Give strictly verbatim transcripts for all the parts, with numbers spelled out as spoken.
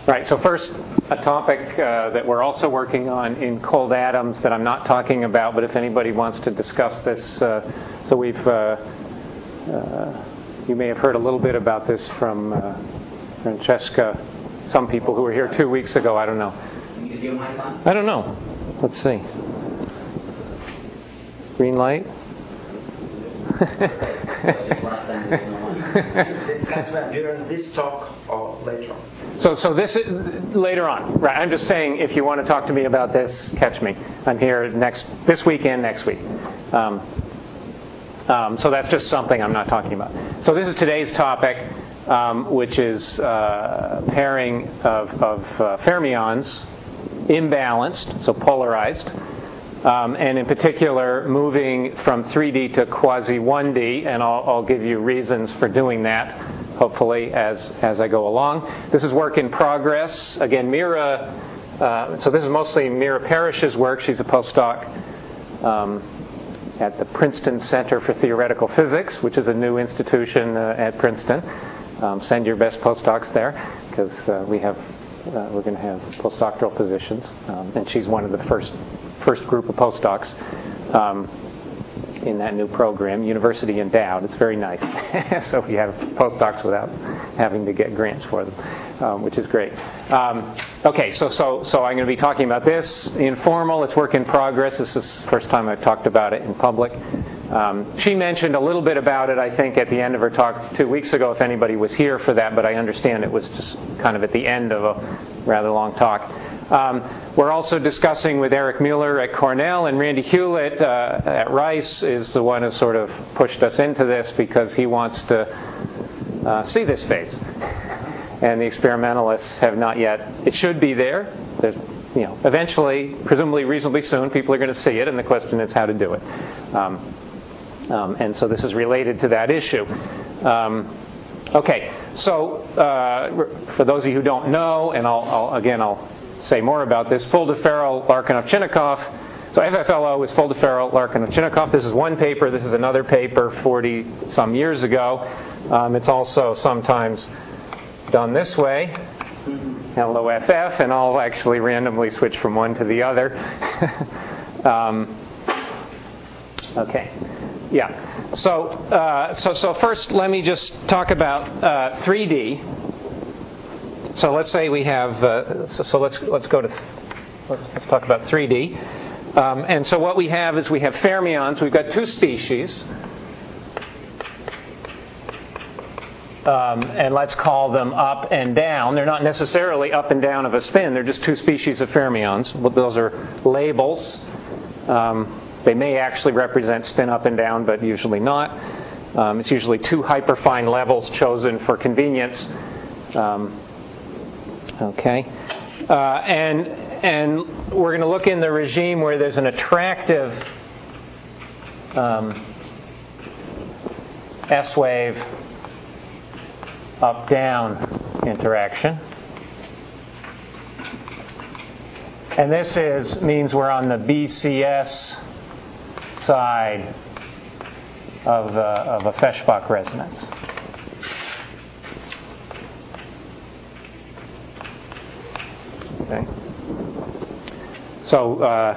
Right, so first, a topic uh, that we're also working on in cold atoms that I'm not talking about, but if anybody wants to discuss this, uh, so we've, uh, uh, you may have heard a little bit about this from uh, Francesca, some people who were here two weeks ago, I don't know. Is your mic on? I don't know. Let's see. Green light? Discuss that during this talk or later on? So, so this is later on, right? I'm just saying, if you want to talk to me about this, catch me. I'm here next, this weekend, next week. Um, um, so that's just something I'm not talking about. So this is today's topic, um, which is uh, pairing of, of uh, fermions, imbalanced, so polarized. Um, and in particular, moving from three D to quasi one D, and I'll, I'll give you reasons for doing that, hopefully, as, as I go along. This is work in progress. Again, Mira, uh, so this is mostly Mira Parrish's work. She's a postdoc um, at the Princeton Center for Theoretical Physics, which is a new institution uh, at Princeton. Um, send your best postdocs there, because uh, we have Uh, we're going to have postdoctoral positions, um, and she's one of the first first group of postdocs um, in that new program, university endowed. It's very nice. So we have postdocs without having to get grants for them, um, which is great. Um, okay, so so so I'm going to be talking about this informal. It's work in progress. This is the first time I've talked about it in public. Um, she mentioned a little bit about it, I think, at the end of her talk two weeks ago, if anybody was here for that, but I understand it was just kind of at the end of a rather long talk. Um, we're also discussing with Eric Mueller at Cornell, and Randy Hewlett uh, at Rice is the one who sort of pushed us into this because he wants to uh, see this phase. And the experimentalists have not yet. It should be there. There's, you know, eventually, presumably reasonably soon, people are going to see it, and the question is how to do it. Um, Um, and so this is related to that issue. Um, okay, so uh, for those of you who don't know, and I'll, I'll again I'll say more about this, Foldeferro, Larkinov, Chinnikov. So F F L O is Foldeferro, Larkinov, Chinnikov. This is one paper. This is another paper forty some years ago. Um, it's also sometimes done this way. L O F F, and I'll actually randomly switch from one to the other. um, okay. Yeah. So, uh, so, so first, let me just talk about uh, three D. So let's say we have. Uh, so, so let's let's go to. Th- let's, let's talk about three D. Um, and so what we have is we have fermions. We've got two species. Um, and let's call them up and down. They're not necessarily up and down of a spin. They're just two species of fermions. Those are labels. Um, They may actually represent spin up and down, but usually not. Um, it's usually two hyperfine levels chosen for convenience. Um, okay, uh, and and we're going to look in the regime where there's an attractive um, S-wave up-down interaction. And this is means we're on the B C S side of, uh, of a Feshbach resonance. Okay. So uh,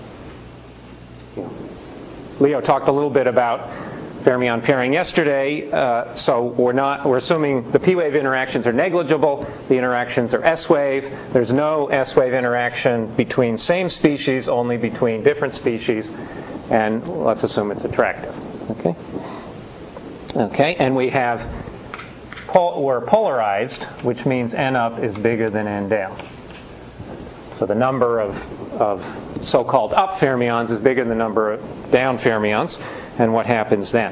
Leo talked a little bit about fermion pairing yesterday. Uh, so we're not we're assuming the P-wave interactions are negligible. The interactions are S-wave. There's no S-wave interaction between same species, only between different species. And let's assume it's attractive. Okay. Okay, and we have pol- we're polarized, which means n up is bigger than n down. So the number of of so-called up fermions is bigger than the number of down fermions. And what happens then?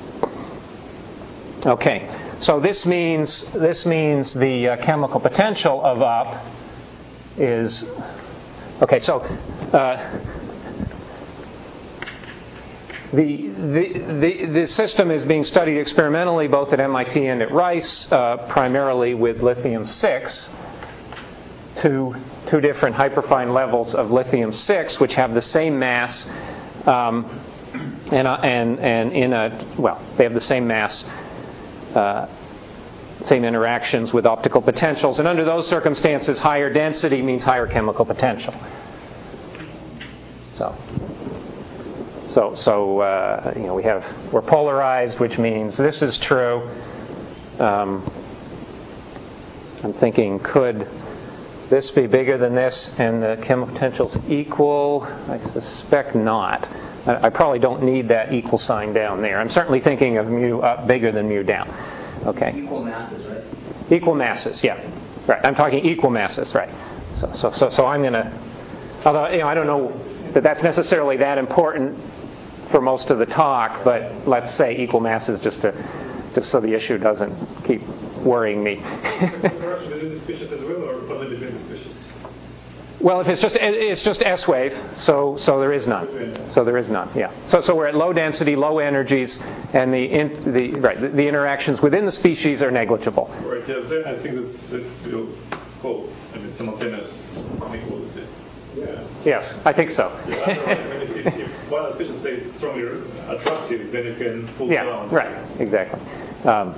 Okay, so this means this means the uh, chemical potential of up is okay. So. Uh, The, the, the, the system is being studied experimentally both at M I T and at Rice, uh, primarily with lithium six, two, two different hyperfine levels of lithium six, which have the same mass, um, and, uh, and, and in a, well, they have the same mass uh, same interactions with optical potentials. And under those circumstances, higher density means higher chemical potential. So, so, so uh, you know, we have we're polarized, which means this is true. Um, I'm thinking, could this be bigger than this and the chemical potential's equal? I suspect not. I, I probably don't need that equal sign down there. I'm certainly thinking of mu up bigger than mu down. Okay. Equal masses, right? Equal masses, yeah. Right. I'm talking equal masses, right. So, so, so, so I'm going to, although, you know, I don't know that that's necessarily that important for most of the talk, but let's say equal masses just to, just so the issue doesn't keep worrying me. Interaction within the species as well, or only between the species? Well, if it's just it's just S wave, so so there is none. So there is none. Yeah. So so we're at low density, low energies, and the in, the right the, the interactions within the species are negligible. Right. Yeah. Then I think that's that will call. I mean, simultaneous inequality. Yeah. Yes, I think so. Yeah, otherwise, I mean, if, if, if one species stays strongly attractive, then you can pull yeah, down. Right. Exactly. Um,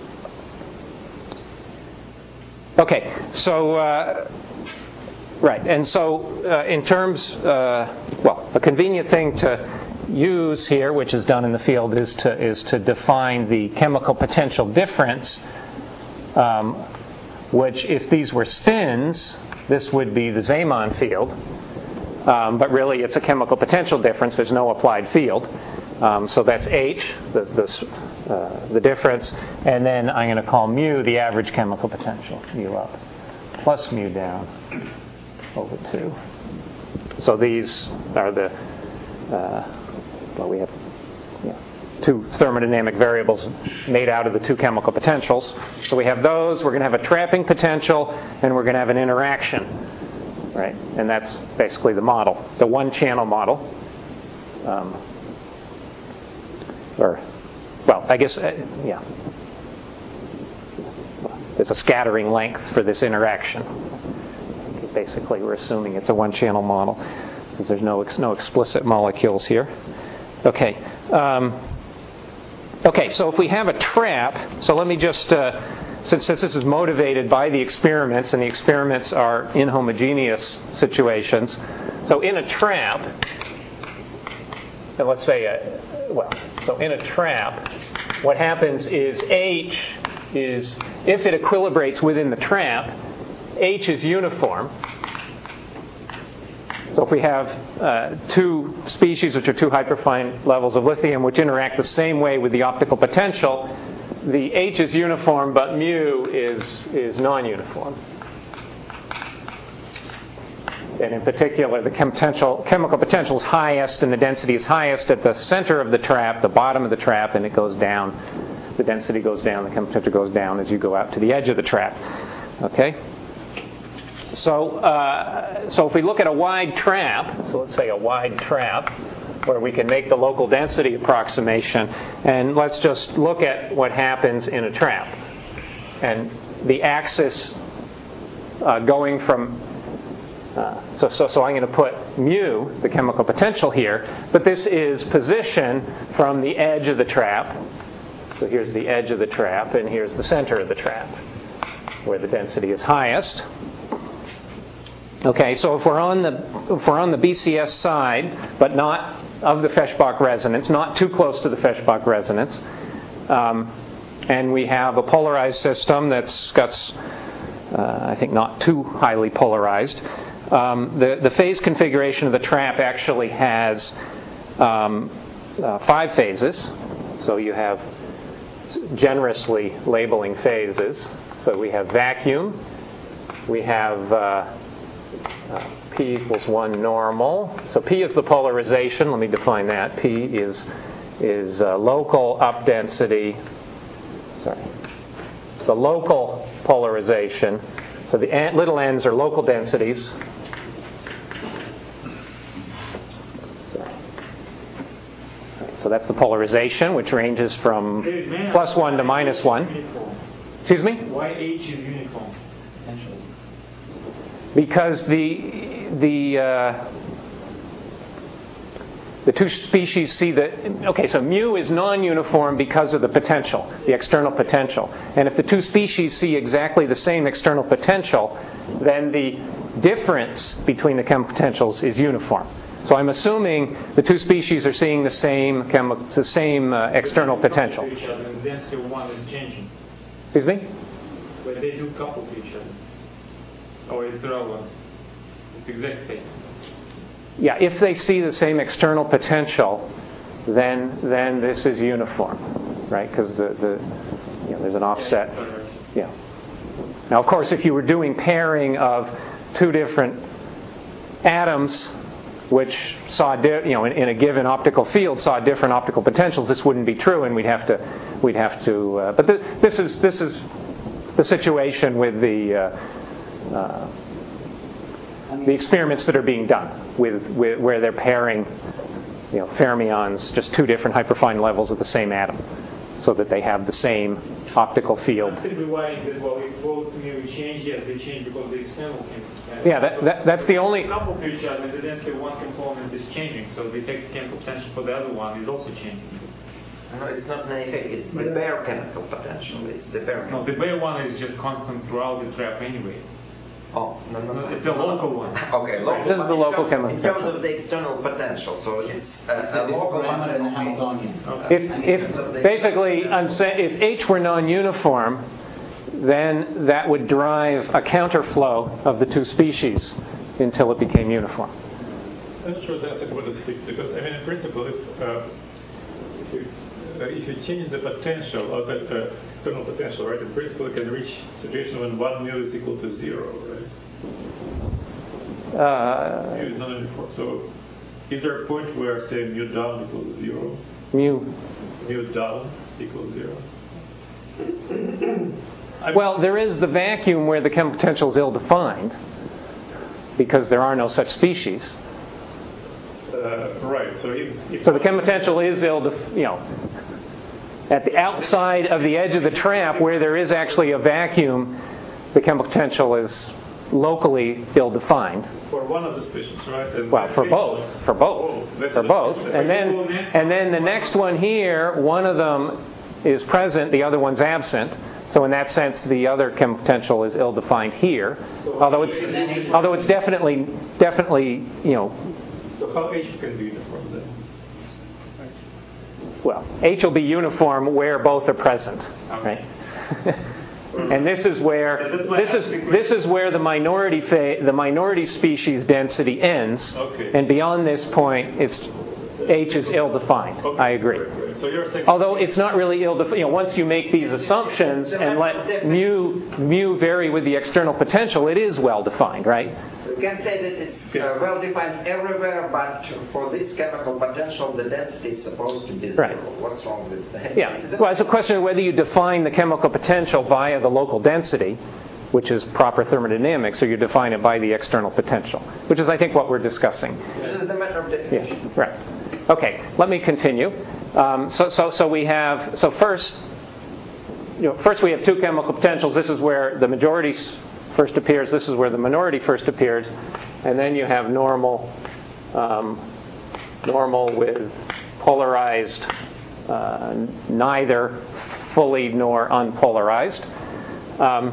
okay. So. Uh, Right, and so uh, in terms, uh, well, a convenient thing to use here, which is done in the field, is to is to define the chemical potential difference, um, which if these were spins, this would be the Zeeman field, um, but really it's a chemical potential difference. There's no applied field, um, so that's H, the the, uh, the difference, and then I'm going to call mu the average chemical potential, mu up, plus mu down. Over two. So these are the, uh, well, we have yeah, two thermodynamic variables made out of the two chemical potentials. So we have those, we're going to have a trapping potential, and we're going to have an interaction, right? And that's basically the model, the one-channel model. Um, or, well, I guess, uh, yeah. There's a scattering length for this interaction. Basically, we're assuming it's a one-channel model because there's no ex- no explicit molecules here. Okay. Um, okay. So if we have a trap, so let me just uh, since, since this is motivated by the experiments, and the experiments are inhomogeneous situations. So in a trap, and let's say, a, well, so in a trap, what happens is H is, if it equilibrates within the trap, H is uniform. So if we have uh, two species which are two hyperfine levels of lithium which interact the same way with the optical potential, the H is uniform, but mu is, is non-uniform. And in particular, the chem- potential, chemical potential is highest and the density is highest at the center of the trap, the bottom of the trap, and it goes down. The density goes down, the chemical potential goes down as you go out to the edge of the trap. Okay? So, uh, so if we look at a wide trap, so let's say a wide trap, where we can make the local density approximation, and let's just look at what happens in a trap. And the axis uh, going from, uh, so, so, so I'm going to put mu, the chemical potential here, but this is position from the edge of the trap. So here's the edge of the trap, and here's the center of the trap, where the density is highest. Okay, so if we're on the if we're on the B C S side, but not of the Feshbach resonance, not too close to the Feshbach resonance, um, and we have a polarized system that's got, uh, I think, not too highly polarized, um, the the phase configuration of the trap actually has um, uh, five phases. So you have generously labeling phases. So we have vacuum. We have uh, Uh, P equals one normal. So P is the polarization. Let me define that. P is is uh, local up density. Sorry, it's the local polarization. So the an- little n's are local densities. Sorry. So that's the polarization, which ranges from Hey, plus one to minus one. Uniform. Excuse me? Why H is uniform? Potentially. Because the the uh, the two species see the, okay, so mu is non-uniform because of the potential, the external potential. And if the two species see exactly the same external potential, then the difference between the chemical potentials is uniform. So I'm assuming the two species are seeing the same chemi- the same uh, external potential. Each other, and the density of one is changing. Excuse me? But they do couple to each other. Or it's irrelevant. It's exact state. Yeah, if they see the same external potential, then then this is uniform, right? Because the, the you know, there's an offset. Yeah. Now, of course, if you were doing pairing of two different atoms, which saw di- you know in, in a given optical field saw different optical potentials, this wouldn't be true, and we'd have to we'd have to. Uh, but th- this is this is the situation with the. Uh, uh, the experiments that are being done with, with where they're pairing, you know, fermions, just two different hyperfine levels of the same atom, so that they have the same optical field. Typically, why that well, if both mu change, yes, they change because the external can. Yeah, that, that that's the only. Couple to each other, the density of one component is changing, so the effective chemical potential for the other one is also changing. No, it's not an effect. It's the bare chemical potential. It's the bare. No, the bare one is just constant throughout the trap anyway. Oh, no, no, no. It's a local one. Okay, local. This is the local in terms, chemical in terms of the external potential, so it's a, It's a a local one. parameter in the Hamiltonian. If if basically I'm saying if H were non-uniform, then that would drive a counterflow of the two species until it became uniform. I'm not sure that's what is fixed, because I mean, in principle, if uh, if, you, uh, if you change the potential, or the uh, external potential, right, in principle, you can reach a situation when one mu is equal to zero, right? Uh, Mu is non-uniform. So, is there a point where, say, mu down equals zero? mu. Mu down equals zero? Well, there is the vacuum where the chemical potential is ill-defined, because there are no such species. Uh, right. So, if, if So the chemical potential is ill, you know, at the outside of the edge of the trap where there is actually a vacuum, the chemical potential is locally ill-defined. for one of the species, right? And Well, for both, for both, Oh, that's for a- both, that's and a- then and then the next one here, one of them is present, the other one's absent. So in that sense, the other chemical potential is ill-defined here, although it's although it's definitely definitely you know. So how H can be uniform then? Well, H will be uniform where both are present, right? And this is where this is this is where the minority fa- the minority species density ends, Okay. and beyond this point, it's H is ill-defined. Okay. I agree. Right, right. So you're saying Although it's not really ill-defined. You know, once you make these assumptions and let mu mu vary with the external potential, it is well-defined, right? We can say that it's uh, well defined everywhere, but for this chemical potential, the density is supposed to be zero. Right. What's wrong with that? Yeah. Well, it's a question of whether you define the chemical potential via the local density, which is proper thermodynamics, or you define it by the external potential, which is, I think, what we're discussing. This is the matter of Yeah. definition. Right. Okay. Let me continue. Um, so, so, so we have. So first, you know, first we have two chemical potentials. This is where the majority first appears. This is where the minority first appears, and then you have normal, um, normal with polarized, uh, neither fully nor unpolarized, um,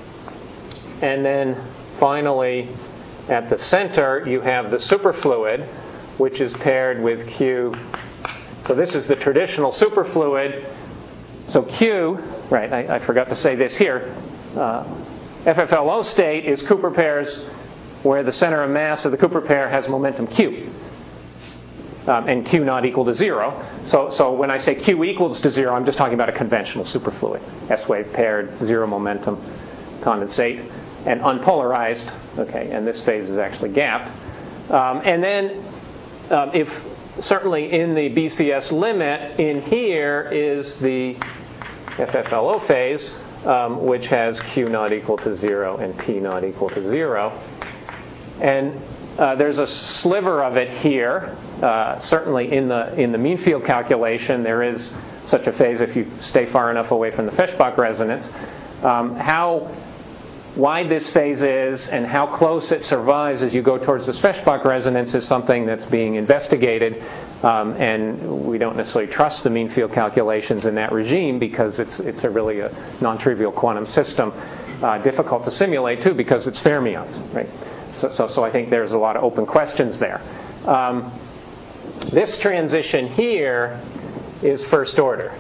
and then finally at the center you have the superfluid, which is paired with Q. So this is the traditional superfluid. So Q, right? I, I forgot to say this here. Uh, F F L O state is Cooper pairs where the center of mass of the Cooper pair has momentum Q. Um, and Q not equal to zero. So, so when I say Q equals to zero, I'm just talking about a conventional superfluid. S-wave paired, zero momentum, condensate, and unpolarized. Okay, and this phase is actually gapped. Um, and then um, if certainly in the B C S limit, in here is the F F L O phase, Um, which has Q not equal to zero and P not equal to zero. And uh, there's a sliver of it here. Uh, certainly in the in the mean field calculation, there is such a phase if you stay far enough away from the Feshbach resonance. Um, how wide this phase is and how close it survives as you go towards the Sveshbach resonance is something that's being investigated. Um, and we don't necessarily trust the mean field calculations in that regime because it's it's a really a non-trivial quantum system, uh, difficult to simulate too because it's fermions, right? So, so, so I think there's a lot of open questions there. Um, this transition here is first order.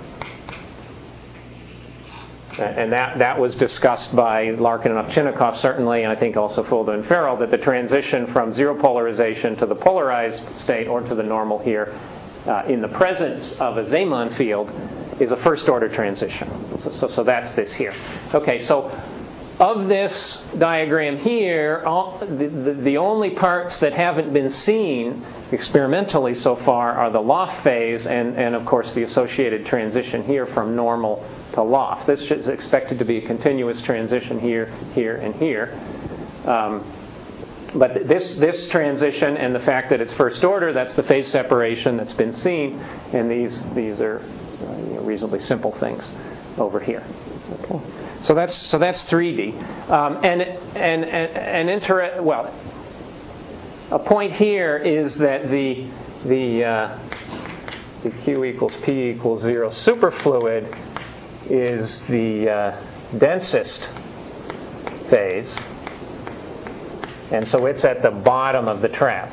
And that, that was discussed by Larkin and Ovchinnikov, certainly, and I think also Fulda and Farrell, that the transition from zero polarization to the polarized state or to the normal here uh, in the presence of a Zeeman field is a first-order transition. So, so, so that's this here. Okay, so of this diagram here, all, the, the, the only parts that haven't been seen experimentally so far are the loft phase and, and of course, the associated transition here from normal to loft. This is expected to be a continuous transition here, here, and here. Um, but this this transition and the fact that it's first order, that's the phase separation that's been seen, and these these are uh, you know, reasonably simple things over here. Okay, so that's so that's three D, um, and and and and inter well, a point here is that the the uh, the Q equals P equals zero superfluid is the uh, densest phase, and so it's at the bottom of the trap.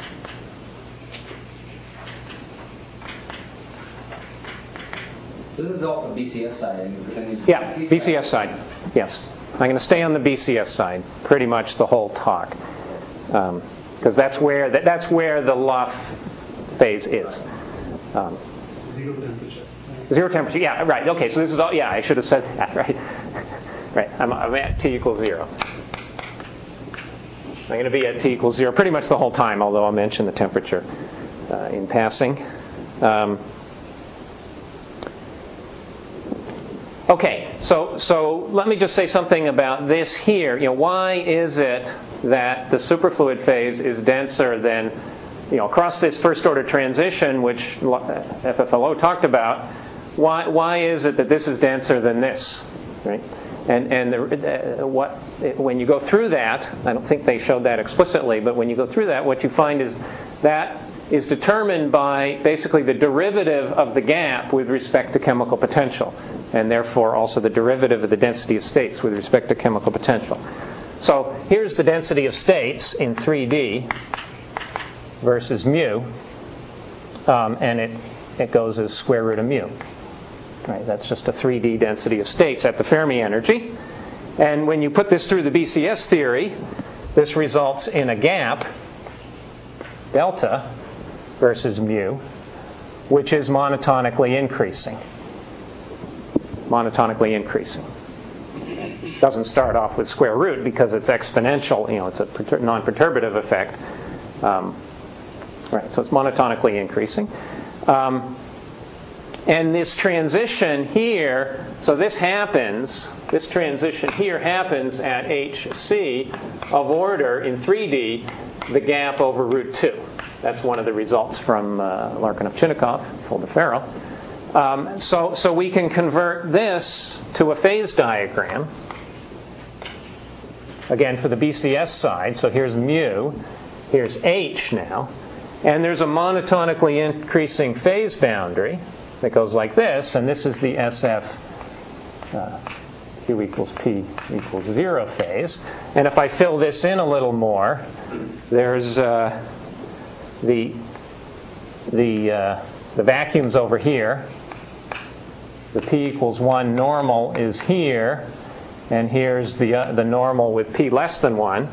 This is all the B C S side. Yeah, B C S side. Yes, I'm going to stay on the B C S side pretty much the whole talk, because um, that's where that, that's where the Luff phase is. Um, Zero temperature. Zero temperature, yeah, right. Okay, so this is all, yeah, I should have said that, right? Right, I'm, I'm at T equals zero. I'm going to be at T equals zero pretty much the whole time, although I'll mention the temperature uh, in passing. Um, okay, so so let me just say something about this here. You know, why is it that the superfluid phase is denser than, you know, across this first order transition, which F F L O talked about? Why why is it that this is denser than this, right? And and the, uh, what when you go through that, I don't think they showed that explicitly, but when you go through that, what you find is that is determined by basically the derivative of the gap with respect to chemical potential, and therefore also the derivative of the density of states with respect to chemical potential. So here's the density of states in three D versus mu, um, and it it goes as square root of mu. Right, that's just a three D density of states at the Fermi energy. And when you put this through the B C S theory, this results in a gap, delta, versus mu, which is monotonically increasing. Monotonically increasing. It doesn't start off with square root because it's exponential, you know, it's a pertur- non-perturbative effect. Um, right, so it's monotonically increasing. Um, And this transition here, so this happens, this transition here happens at H C of order in three D, the gap over root two. That's one of the results from uh, Larkin Ovchinnikov, Fulda Farrell. Um, so, so we can convert this to a phase diagram. Again, for the B C S side, so here's mu, here's H now, and there's a monotonically increasing phase boundary that goes like this, and this is the S F uh, Q equals P equals zero phase. And if I fill this in a little more, there's uh, the the uh, the vacuum's over here. The P equals one normal is here, and here's the uh, the normal with P less than one.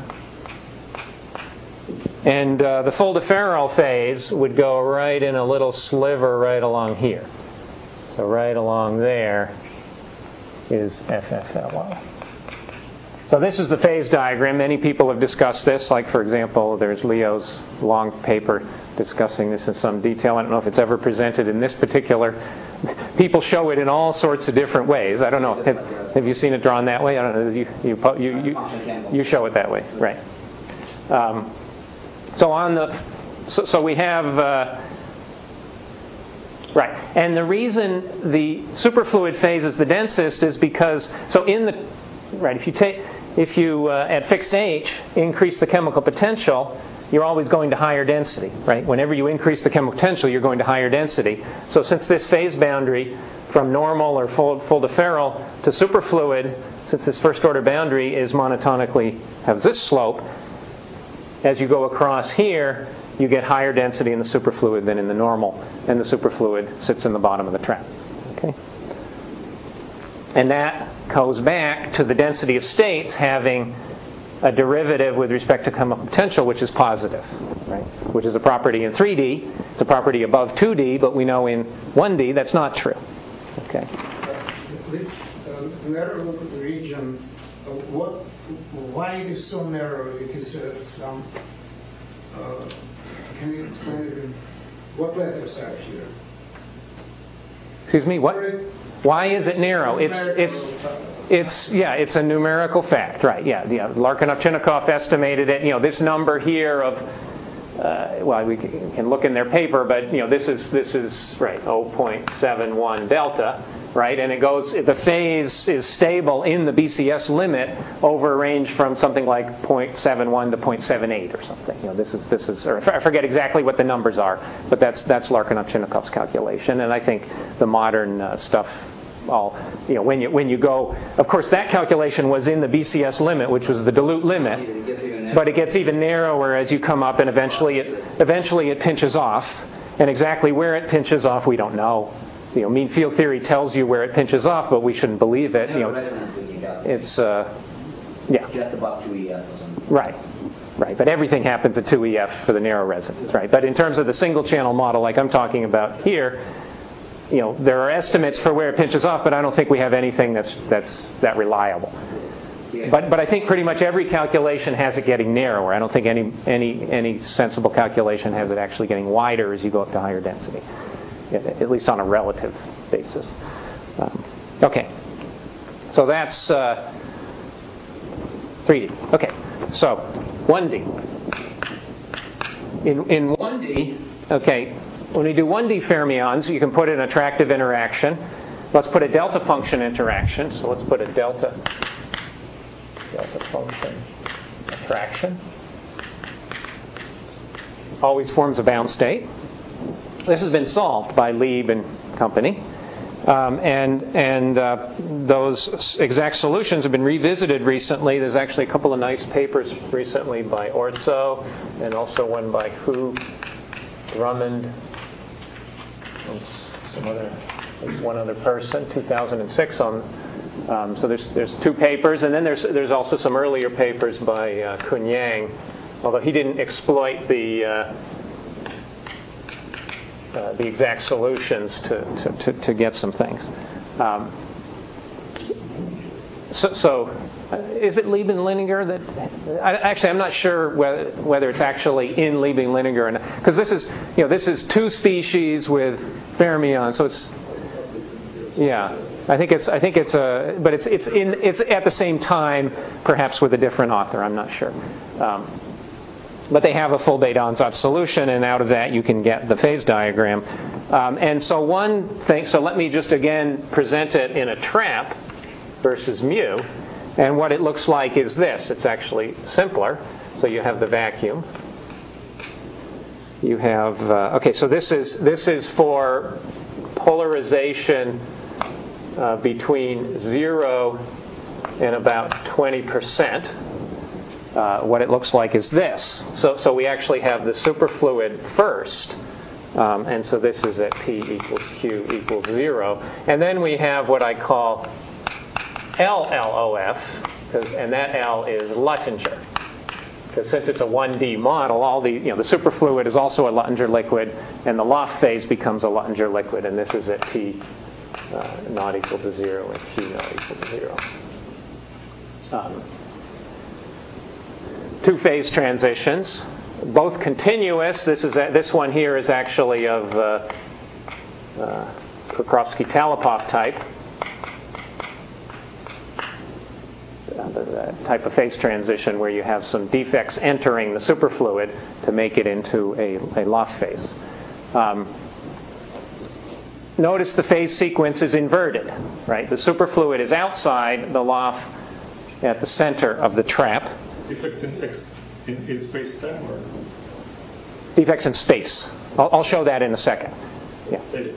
And uh, the Fulda Farrell phase would go right in a little sliver right along here. So right along there is F F L O. So this is the phase diagram. Many people have discussed this. Like, for example, there's Leo's long paper discussing this in some detail. I don't know if it's ever presented in this particular. People show it in all sorts of different ways. I don't know. Have, have you seen it drawn that way? I don't know. You you you you, you show it that way, right? Um, so on the so, so we have. Uh, Right, and the reason the superfluid phase is the densest is because, so in the, right, if you take, if you uh, at fixed H increase the chemical potential, you're always going to higher density, right? Whenever you increase the chemical potential, you're going to higher density. So since this phase boundary from normal or full, full to feral to superfluid, since this first order boundary is monotonically, has this slope, as you go across here, you get higher density in the superfluid than in the normal, and the superfluid sits in the bottom of the trap. Okay? And that goes back to the density of states having a derivative with respect to chemical potential, which is positive, right? Which is a property in three D. It's a property above two D, but we know in one D that's not true. Okay. This uh, narrow region, uh, what? Why it is so narrow? It is uh, some. Uh, can you explain it? In, what letters are here? Excuse me. What? Why is it narrow? It's it's. It's yeah, it's a numerical fact, right? Yeah, yeah. Larkinov-Chinnikov estimated it. You know, this number here of uh, well, we can look in their paper, but you know, this is this is right zero point seven one delta, right? And it goes. The phase is stable in the B C S limit over a range from something like zero point seven one to zero point seven eight or something. You know, this is this is. Or I forget exactly what the numbers are, but that's that's Larkinov-Chinnikov's calculation, and I think the modern uh, stuff. All, you know, when you when you go, of course, that calculation was in the B C S limit, which was the dilute limit, but it gets even narrower as you come up, and eventually it eventually it pinches off, and exactly where it pinches off, we don't know. You know, mean field theory tells you where it pinches off, but we shouldn't believe it. You know, it's uh, yeah, just about two E F or something. Right. Right, but everything happens at two E F for the narrow resonance, right? But in terms of the single channel model, like I'm talking about here. You know, there are estimates for where it pinches off, but I don't think we have anything that's that's that reliable. But but I think pretty much every calculation has it getting narrower. I don't think any any any sensible calculation has it actually getting wider as you go up to higher density, at least on a relative basis. Um, okay, so that's uh, three D. Okay, so one D. In in one D, okay. When we do one D fermions, you can put an attractive interaction. Let's put a delta function interaction. So let's put a delta, delta function attraction. Always forms a bound state. This has been solved by Lieb and company. Um, and and uh, those exact solutions have been revisited recently. There's actually a couple of nice papers recently by Orzo and also one by Hu, Drummond, and some other, one other person, two thousand six on. Um, so there's there's two papers, and then there's there's also some earlier papers by uh, Kun Yang, although he didn't exploit the uh, uh, the exact solutions to to, to, to get some things. Um, so. so Uh, is it Liebing-Lininger that? I, actually, I'm not sure whether, whether it's actually in Liebing-Lininger or not, because this is, you know, this is two species with fermions, so it's, yeah. I think it's, I think it's a, but it's it's in it's at the same time, perhaps with a different author. I'm not sure. Um, but they have a full Bethe-Ansatz solution, and out of that you can get the phase diagram. Um, and so one thing. So let me just again present it in a trap versus mu. And what it looks like is this. It's actually simpler. So you have the vacuum. You have uh, okay. So this is this is for polarization uh, between zero and about twenty percent. Uh, what it looks like is this. So so we actually have the superfluid first. Um, and so this is at P equals Q equals zero. And then we have what I call L L O F, and that L is Luttinger. Because since it's a one D model, all the you know the superfluid is also a Luttinger liquid, and the Loft phase becomes a Luttinger liquid, and this is at P uh, not equal to zero and Q not equal to zero. Um, two phase transitions, both continuous. This is a, this one here is actually of uh, uh, Kukrovsky-Talipov type. The type of phase transition where you have some defects entering the superfluid to make it into a, a Loft phase. Um, notice the phase sequence is inverted, right? The superfluid is outside, the Loft at the center of the trap. Defects in, X, in, in space-time or? Defects in space. I'll, I'll show that in a second. Yeah.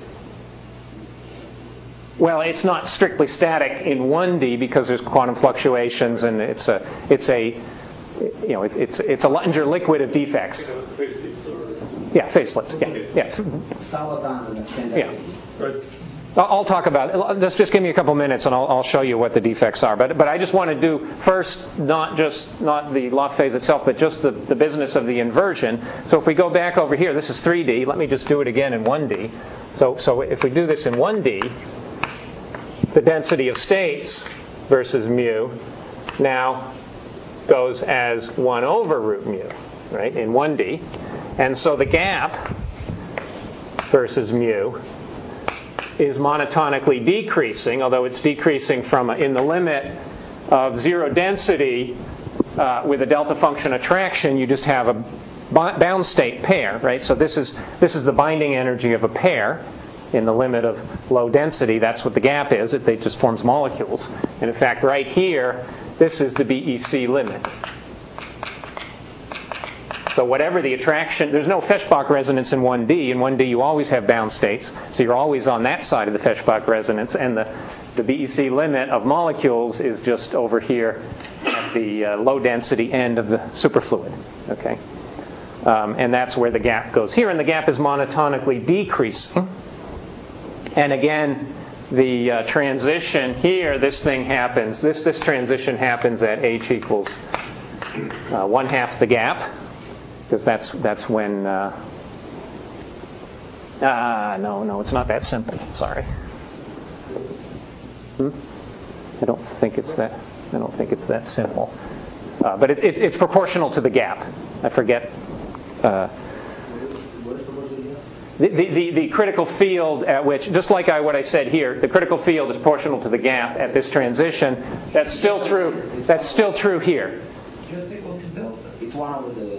Well, it's not strictly static in one D because there's quantum fluctuations, and it's a it's a you know it's it's it's a Luttinger liquid of defects. Yeah, phase slips. Yeah, yeah. Yeah. I'll talk about. Let's just give me a couple minutes, and I'll, I'll show you what the defects are. But but I just want to do first not just not the loft phase itself, but just the, the business of the inversion. So if we go back over here, this is three D. Let me just do it again in one D. So so if we do this in one D, the density of states versus mu now goes as one over root mu, right, in one D. And so the gap versus mu is monotonically decreasing, although it's decreasing from a, in the limit of zero density uh, with a delta function attraction. You just have a bound state pair, right? So this is this is the binding energy of a pair in the limit of low density. That's what the gap is. It they just forms molecules. And in fact, right here, this is the B E C limit. So whatever the attraction, there's no Feshbach resonance in one D. In one D, you always have bound states. So you're always on that side of the Feshbach resonance. And the, the B E C limit of molecules is just over here at the uh, low density end of the superfluid. Okay, um, and that's where the gap goes here. And the gap is monotonically decreasing. And again, the uh, transition here, this thing happens, this, this transition happens at H equals uh, one half the gap. Because that's that's when. Uh, ah, no, no, it's not that simple. Sorry. Hmm? I don't think it's that. I don't think it's that simple. Uh, but it, it, it's proportional to the gap. I forget. Uh, the, the, the, the critical field at which, just like I, what I said here, the critical field is proportional to the gap at this transition. That's still true. That's still true here. Just equal to delta. It's one over the.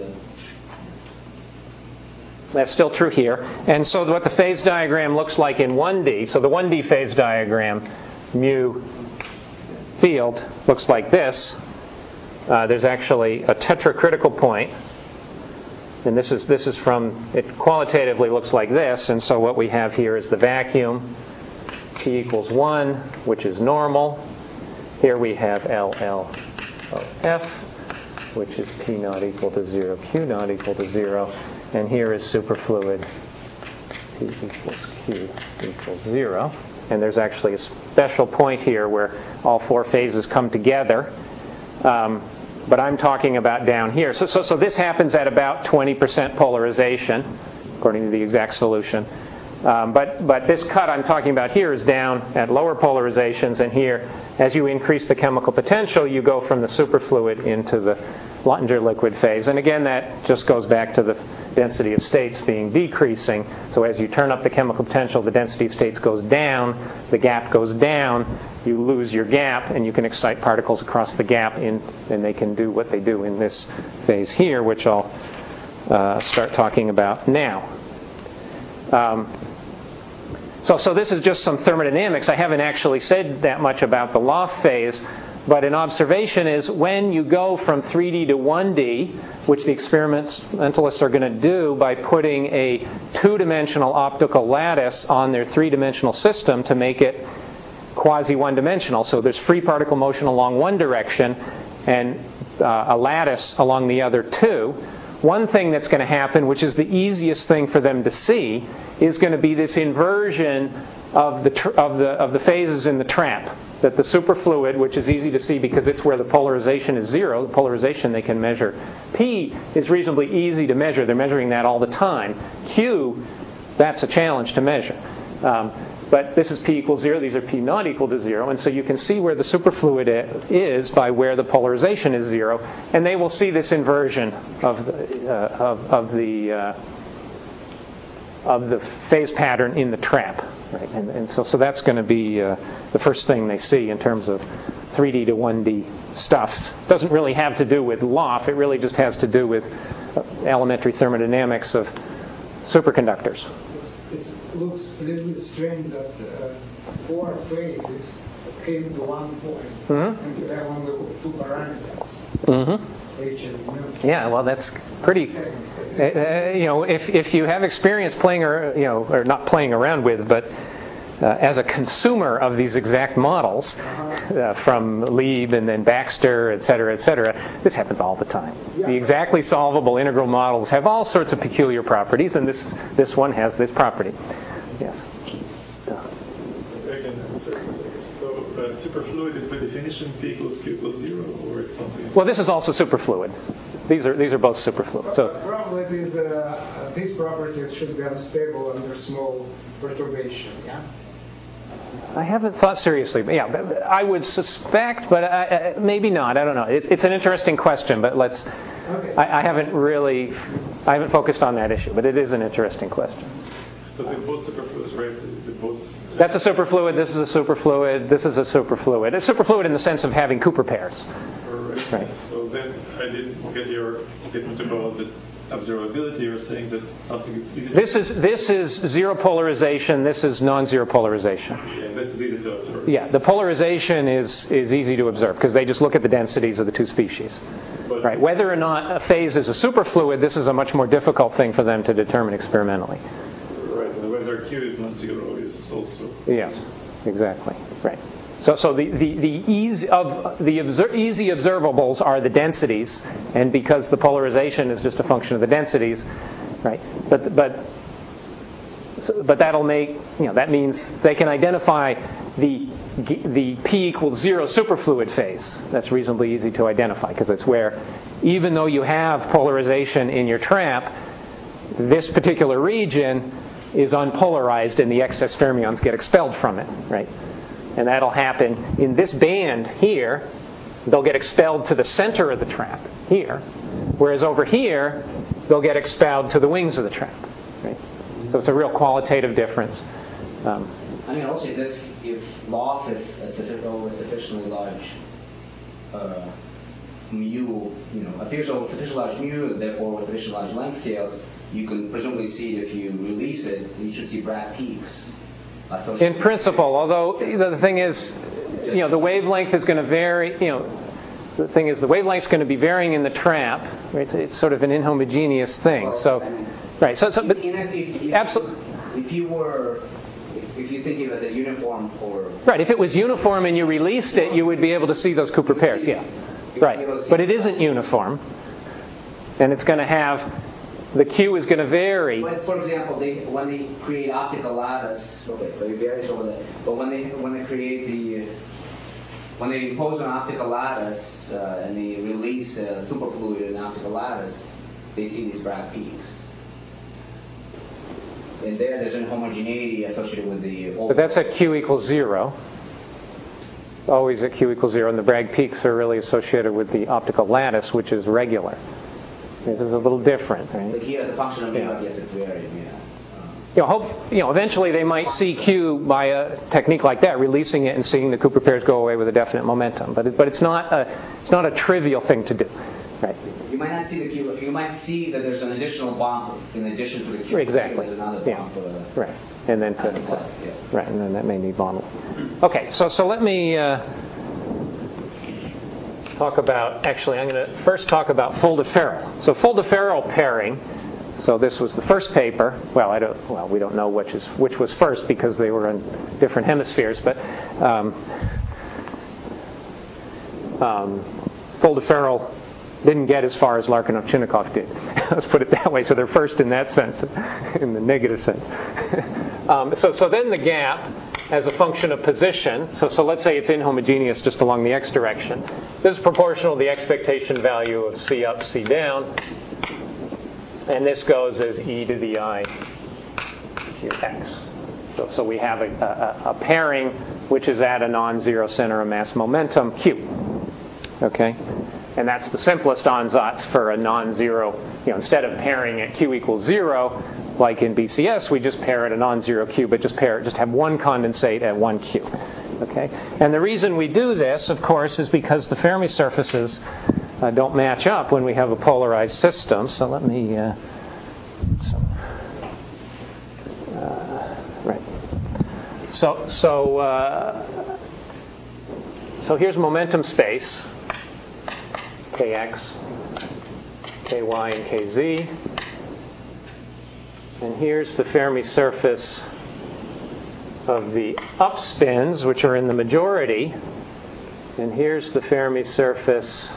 That's still true here. And so what the phase diagram looks like in one D, so the one D phase diagram, mu field, looks like this. Uh, there's actually a tetracritical point. And this is this is from, it qualitatively looks like this. And so what we have here is the vacuum, P equals one, which is normal. Here we have L L O F, which is P naught equal to zero, Q naught equal to zero. And here is superfluid, T equals Q equals zero. And there's actually a special point here where all four phases come together. Um, but I'm talking about down here. So, so, so this happens at about twenty percent polarization, according to the exact solution. Um, but, but this cut I'm talking about here is down at lower polarizations. And here, as you increase the chemical potential, you go from the superfluid into the Luttinger liquid phase. And again, that just goes back to the density of states being decreasing. So as you turn up the chemical potential, the density of states goes down, the gap goes down, you lose your gap, and you can excite particles across the gap, in, and they can do what they do in this phase here, which I'll uh, start talking about now. Um, so, so this is just some thermodynamics. I haven't actually said that much about the loft phase. But an observation is when you go from three D to one D, which the experimentalists are going to do by putting a two-dimensional optical lattice on their three-dimensional system to make it quasi-one-dimensional. So there's free particle motion along one direction and uh, a lattice along the other two. One thing that's going to happen, which is the easiest thing for them to see, is going to be this inversion of the tr- of the of the phases in the trap. That the superfluid, which is easy to see because it's where the polarization is zero, the polarization they can measure. P is reasonably easy to measure. They're measuring that all the time. Q, that's a challenge to measure. Um, but this is P equals zero. These are P not equal to zero. And so you can see where the superfluid is by where the polarization is zero. And they will see this inversion of the, uh, of, of the uh, of the phase pattern in the trap. Right, and, and so, so that's going to be uh, the first thing they see in terms of three D to one D stuff. Doesn't really have to do with loft. It really just has to do with uh, elementary thermodynamics of superconductors. It looks a little bit strange that uh, four phases came to one point, Mm-hmm. and you have only two parameters, Mm-hmm. H and mu. Yeah, well, that's pretty. Uh, uh, you know, if if you have experience playing or you know, or not playing around with, but uh, as a consumer of these exact models uh, from Lieb and then Baxter, et cetera, et cetera, this happens all the time. The exactly solvable integral models have all sorts of peculiar properties, and this this one has this property. Yes. So uh, superfluid is by definition P equals Q equals zero, or it's something? Well, this is also superfluid. These are these are both superfluid. So probably these uh, these properties should be unstable under small perturbation. Yeah. I haven't thought seriously, but yeah, but I would suspect, but I, I, maybe not. I don't know. It's, it's an interesting question, but let's. Okay. I, I haven't really, I haven't focused on that issue, but it is an interesting question. So they're both superfluids, right? They're both. That's a superfluid. This is a superfluid. This is a superfluid. It's superfluid in the sense of having Cooper pairs. Right. Right. So then I didn't get your statement about the observability. You're saying that something is easy. This is this is zero polarization. This is non-zero polarization. Yeah, this is easy to observe. Yeah, the polarization is is easy to observe because they just look at the densities of the two species. But Right. Whether or not a phase is a superfluid, this is a much more difficult thing for them to determine experimentally. Right. And whether Q is non-zero is also. Yes, exactly. Right. So, so the, the, the easy of the obser- easy observables are the densities, and because the polarization is just a function of the densities, right? But but so, but that'll make you know that means they can identify the the P equals zero superfluid phase. That's reasonably easy to identify because it's where, even though you have polarization in your trap, this particular region is unpolarized, and the excess fermions get expelled from it, right? And that'll happen in this band here. They'll get expelled to the center of the trap here, whereas over here they'll get expelled to the wings of the trap. Right? So it's a real qualitative difference. Um, I mean, also if if loft is a sufficiently large uh, mu, you know, appears over sufficiently large mu, and therefore with sufficiently large length scales, you can presumably see if you release it, you should see Bragg peaks. In principle, although the thing is, you know, the wavelength is going to vary. You know, the thing is, the wavelength is going to be varying in the trap. Right? It's, it's sort of an inhomogeneous thing. So, right. So, so but absolutely. If you were, if, if you think of it as a uniform or right, if it was uniform and you released it, you would be able to see those Cooper pairs. Yeah. Right. But it isn't uniform, and it's going to have. The Q is going to vary. But for example, they, when they create optical lattice, okay, so it varies over there. But when they when they create the when they impose an optical lattice uh, and they release a superfluid in an optical lattice, they see these Bragg peaks. And there, there's an homogeneity associated with the. But that's at Q equals zero. Always at Q equals zero, and the Bragg peaks are really associated with the optical lattice, which is regular. This is a little different, right? Like here, as a function of mu, Yeah. I guess it's varying, yeah. You know, hope, you know, eventually they might see Q by a technique like that, releasing it and seeing the Cooper pairs go away with a definite momentum. But it, but it's not a it's not a trivial thing to do, right? You might not see the Q. You might see that there's an additional bump in addition to the Q. Exactly. There's another Yeah. bump for the. Right. And then to, Yeah. right, and then that may need bond. Okay, so so let me. Uh, Talk about, actually, I'm going to first talk about full-to-ferrule. So full-to-ferrule pairing, so this was the first paper. Well, I don't, well, we don't know which is which was first because they were in different hemispheres, but um, um, full-to-ferrule didn't get as far as Larkinov-Chinnikov did. Let's put it that way. So they're first in that sense, in the negative sense. um, so, so then the gap as a function of position. So, so let's say it's inhomogeneous just along the x direction. This is proportional to the expectation value of c up, c down. And this goes as e to the I qx. So, so we have a, a, a pairing which is at a non-zero center of mass momentum, q. Okay? And that's the simplest ansatz for a non-zero. You know, instead of pairing at q equals zero, like in B C S, we just pair at a non-zero q, but just pair, just have one condensate at one q. Okay, and the reason we do this, of course, is because the Fermi surfaces uh, don't match up when we have a polarized system. So let me. Uh, so, uh, right. So so. Uh, so here's momentum space, kx, ky, and kz. And here's the Fermi surface of the upspins, which are in the majority. And here's the Fermi surface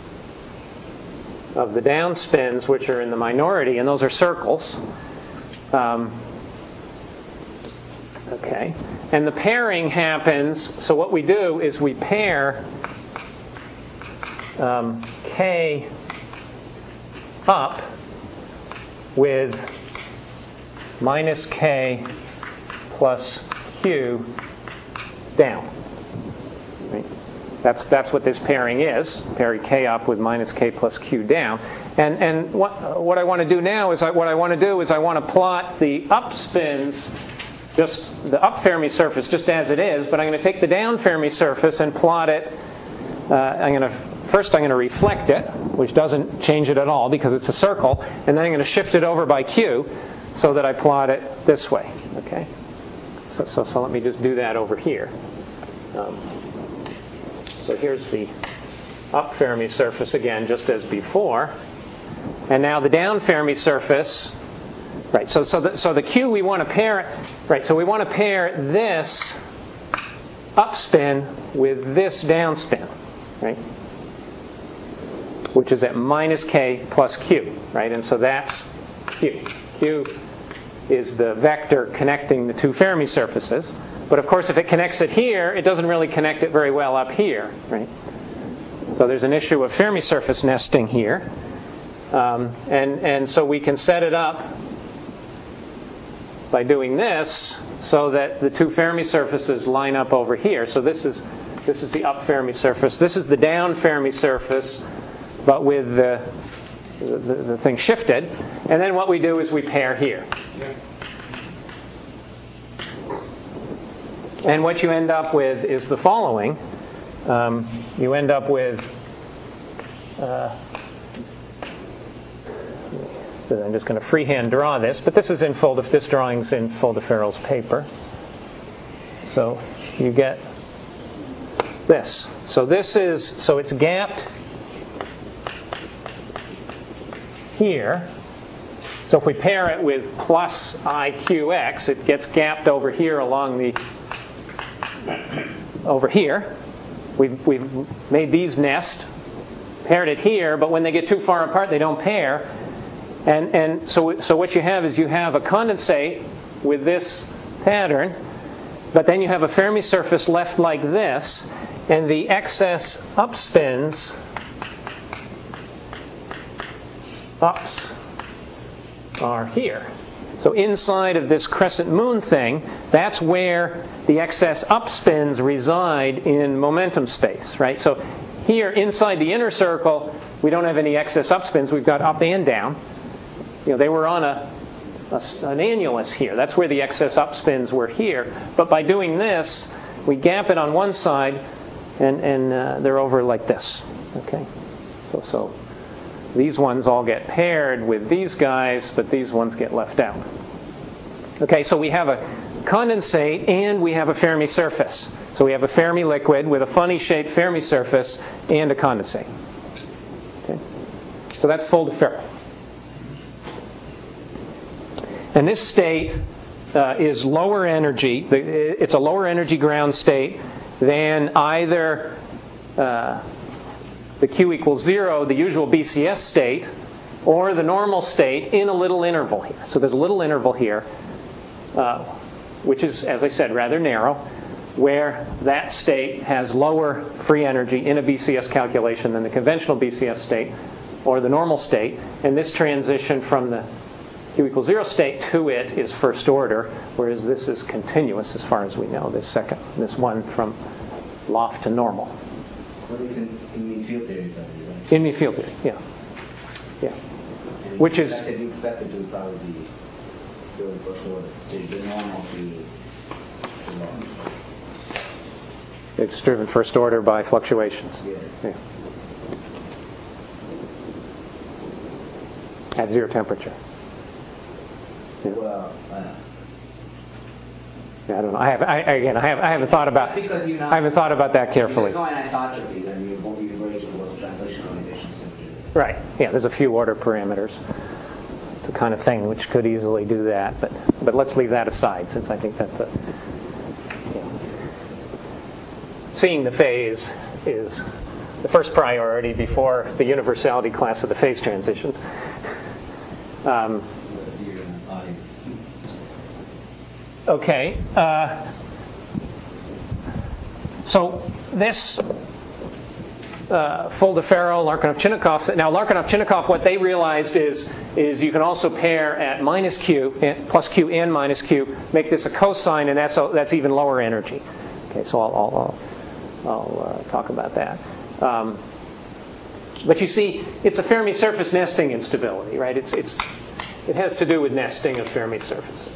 of the downspins, which are in the minority, and those are circles. Um, okay. And the pairing happens, so what we do is we pair um, K up with minus K plus Q down. Right? That's that's what this pairing is. Pairing K up with minus K plus Q down. And and what what I want to do now is I, what I want to do is I want to plot the up spins, just the up Fermi surface just as it is, but I'm going to take the down Fermi surface and plot it. Uh, I'm going to first I'm going to reflect it, which doesn't change it at all because it's a circle, and then I'm going to shift it over by Q so that I plot it this way. Okay. So so, so let me just do that over here. Um, So here's the up Fermi surface again, just as before. And now the down Fermi surface, right, so so the, so the Q we want to pair, right, so we want to pair this up spin with this down spin, right, which is at minus K plus Q, right, and so that's Q. Q is the vector connecting the two Fermi surfaces. But of course, if it connects it here, it doesn't really connect it very well up here, right? So there's an issue of Fermi surface nesting here. Um, and, and so we can set it up by doing this so that the two Fermi surfaces line up over here. So this is this is the up Fermi surface. This is the down Fermi surface, but with the, the, the thing shifted. And then what we do is we pair here. Yeah. And what you end up with is the following. Um, you end up with, uh, I'm just going to freehand draw this, but this is in full, this drawing's in Foldefero's paper. So you get this. So this is, so it's gapped here. So if we pair it with plus I Q X, it gets gapped over here along the over here. We've, we've made these nest, paired it here, but when they get too far apart, they don't pair. And, and so, so what you have is you have a condensate with this pattern, but then you have a Fermi surface left like this, and the excess upspins, ups, are here. So inside of this crescent moon thing, that's where the excess upspins reside in momentum space, right? So here inside the inner circle, we don't have any excess upspins. We've got up and down. You know, they were on a, a an annulus here. That's where the excess upspins were here. But by doing this, we gap it on one side, and and uh, they're over like this. Okay. So so. These ones all get paired with these guys, but these ones get left out. Okay, so we have a condensate and we have a Fermi surface. So we have a Fermi liquid with a funny-shaped Fermi surface and a condensate. Okay, so that's Foldefero. And this state uh, is lower energy. It's a lower energy ground state than either Uh, the Q equals zero, the usual B C S state, or the normal state in a little interval here. So there's a little interval here, uh, which is, as I said, rather narrow, where that state has lower free energy in a B C S calculation than the conventional B C S state or the normal state. And this transition from the Q equals zero state to it is first order, whereas this is continuous as far as we know, this second, this one from loft to normal. What is in, in mean field theory, probably, right? In mean field theory, yeah. Yeah. And Which you is... expected, you expected to probably be doing first order. The, the normal to the normal. It's driven first order by fluctuations. Yeah. Yeah. At zero temperature. Yeah. Well, uh, I don't know. I have I, again. I have I haven't thought about. Because you're not, I haven't thought about that carefully. If there's no anisotropy, then you won't be raised with local translation conditions. Right. Yeah. There's a few order parameters. It's the kind of thing which could easily do that, but but let's leave that aside since I think that's a. You know, seeing the phase is the first priority before the universality class of the phase transitions. Um, okay. Uh, so this uh, Full-de-Ferro, Larkinov-Chinnikov. Now Larkinov-Chinnikov, what they realized is is you can also pair at minus q, plus q and minus q, make this a cosine, and that's a, that's even lower energy. Okay, so I'll I'll, I'll, I'll uh, talk about that. Um, but you see, it's a Fermi surface nesting instability, right? It's it's it has to do with nesting of Fermi surface,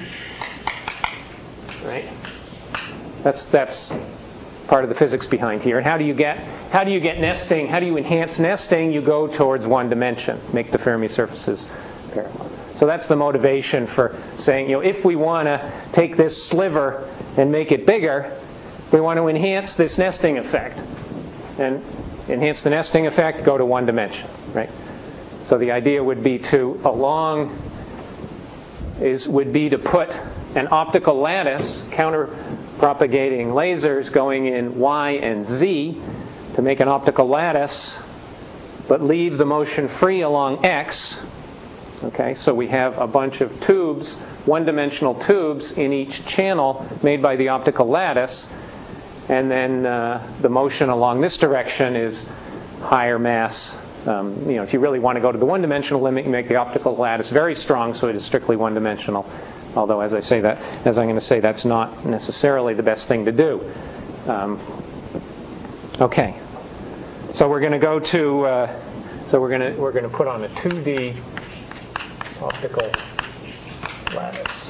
right? That's that's part of the physics behind here. And how do you get how do you get nesting? How do you enhance nesting? You go towards one dimension, make the Fermi surfaces parallel. So that's the motivation for saying, you know, if we want to take this sliver and make it bigger, we want to enhance this nesting effect. And enhance the nesting effect, go to one dimension, right? So the idea would be to along is would be to put an optical lattice, counter-propagating lasers going in Y and Z to make an optical lattice, but leave the motion free along X. Okay, so we have a bunch of tubes, one-dimensional tubes in each channel made by the optical lattice. And then uh, the motion along this direction is higher mass. Um, you know, if you really want to go to the one-dimensional limit, you make the optical lattice very strong, so it is strictly one-dimensional. Although, as I say that, as I'm going to say, that's not necessarily the best thing to do. Um, okay, so we're going to go to. Uh, so we're going to we're going to put on a two D optical lattice.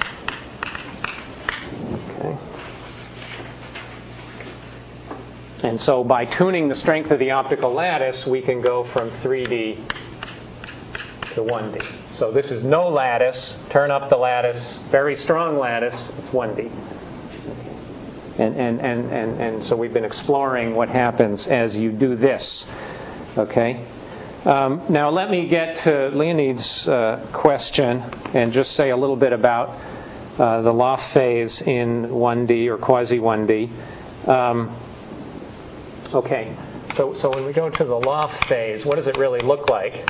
Okay. And so by tuning the strength of the optical lattice, we can go from three D to one D. So this is no lattice. Turn up the lattice. Very strong lattice. It's one D. And, and, and, and, and so we've been exploring what happens as you do this. Okay? Um, now let me get to Leonid's uh, question and just say a little bit about uh, the loft phase in one D or quasi one D. Um, Okay, so so when we go to the loft phase, what does it really look like?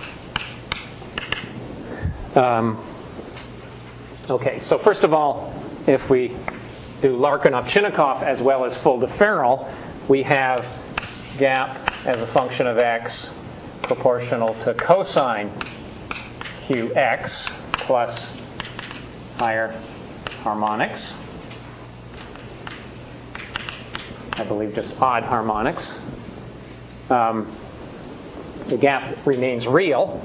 Um, okay, so first of all, if we do Larkinov-Chinnikov as well as Full-de-Ferro, we have gap as a function of x proportional to cosine qx plus higher harmonics. I believe just odd harmonics. Um, the gap remains real.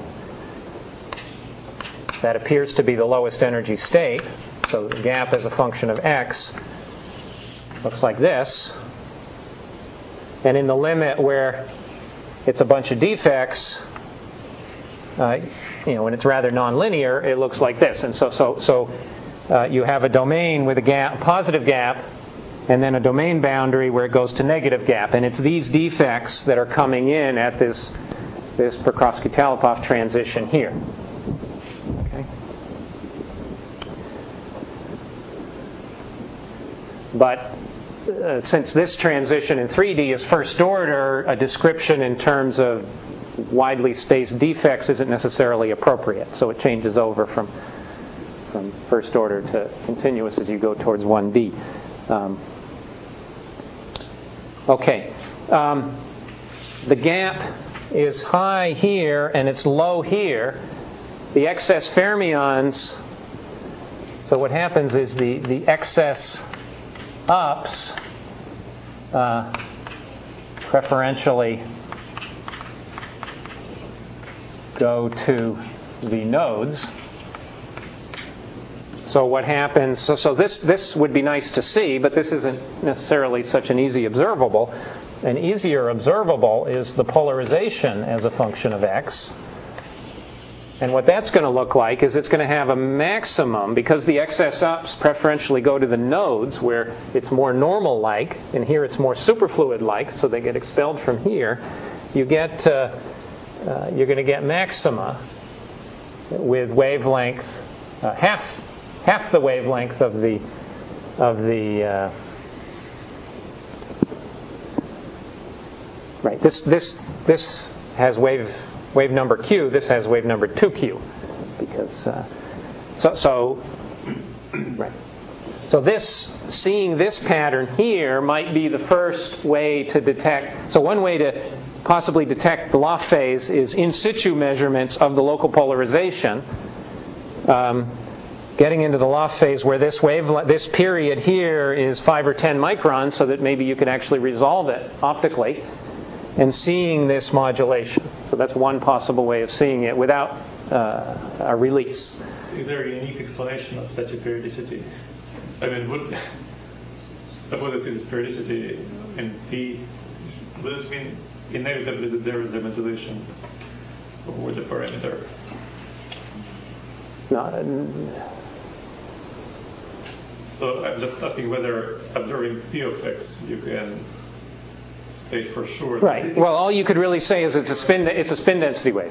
That appears to be the lowest energy state. So the gap as a function of x looks like this. And in the limit where it's a bunch of defects, uh, you know, when it's rather nonlinear, it looks like this. And so, so, so uh, you have a domain with a gap, positive gap, and then a domain boundary where it goes to negative gap. And it's these defects that are coming in at this, this Prokofsky-Talipov transition here. Okay. But uh, since this transition in three D is first order, a description in terms of widely spaced defects isn't necessarily appropriate. So it changes over from, from first order to continuous as you go towards one D. Um, Okay, um, the gap is high here and it's low here. The excess fermions, so what happens is the, the excess ups uh, preferentially go to the nodes. So what happens, so, so this, this would be nice to see, but this isn't necessarily such an easy observable. An easier observable is the polarization as a function of x. And what that's going to look like is it's going to have a maximum, because the excess ups preferentially go to the nodes where it's more normal-like, and here it's more superfluid-like, so they get expelled from here. You get, uh, uh, you're going to get maxima with wavelength uh, half half the wavelength of the of the uh, right. This this this has wave. Wave number Q, this has wave number two Q, because uh, so so right. So this seeing this pattern here might be the first way to detect. So one way to possibly detect the loft phase is in situ measurements of the local polarization. Um, getting into the loft phase where this wave this period here is five or ten microns, so that maybe you can actually resolve it optically, and seeing this modulation. So that's one possible way of seeing it without uh, a release. Is there a unique explanation of such a periodicity? I mean, would suppose this is periodicity in P, would it mean inevitably that there is a modulation with the parameter? No. So I'm just asking whether observing P of X you can state for sure. Right. Well, all you could really say is it's a spin. It's a spin density wave.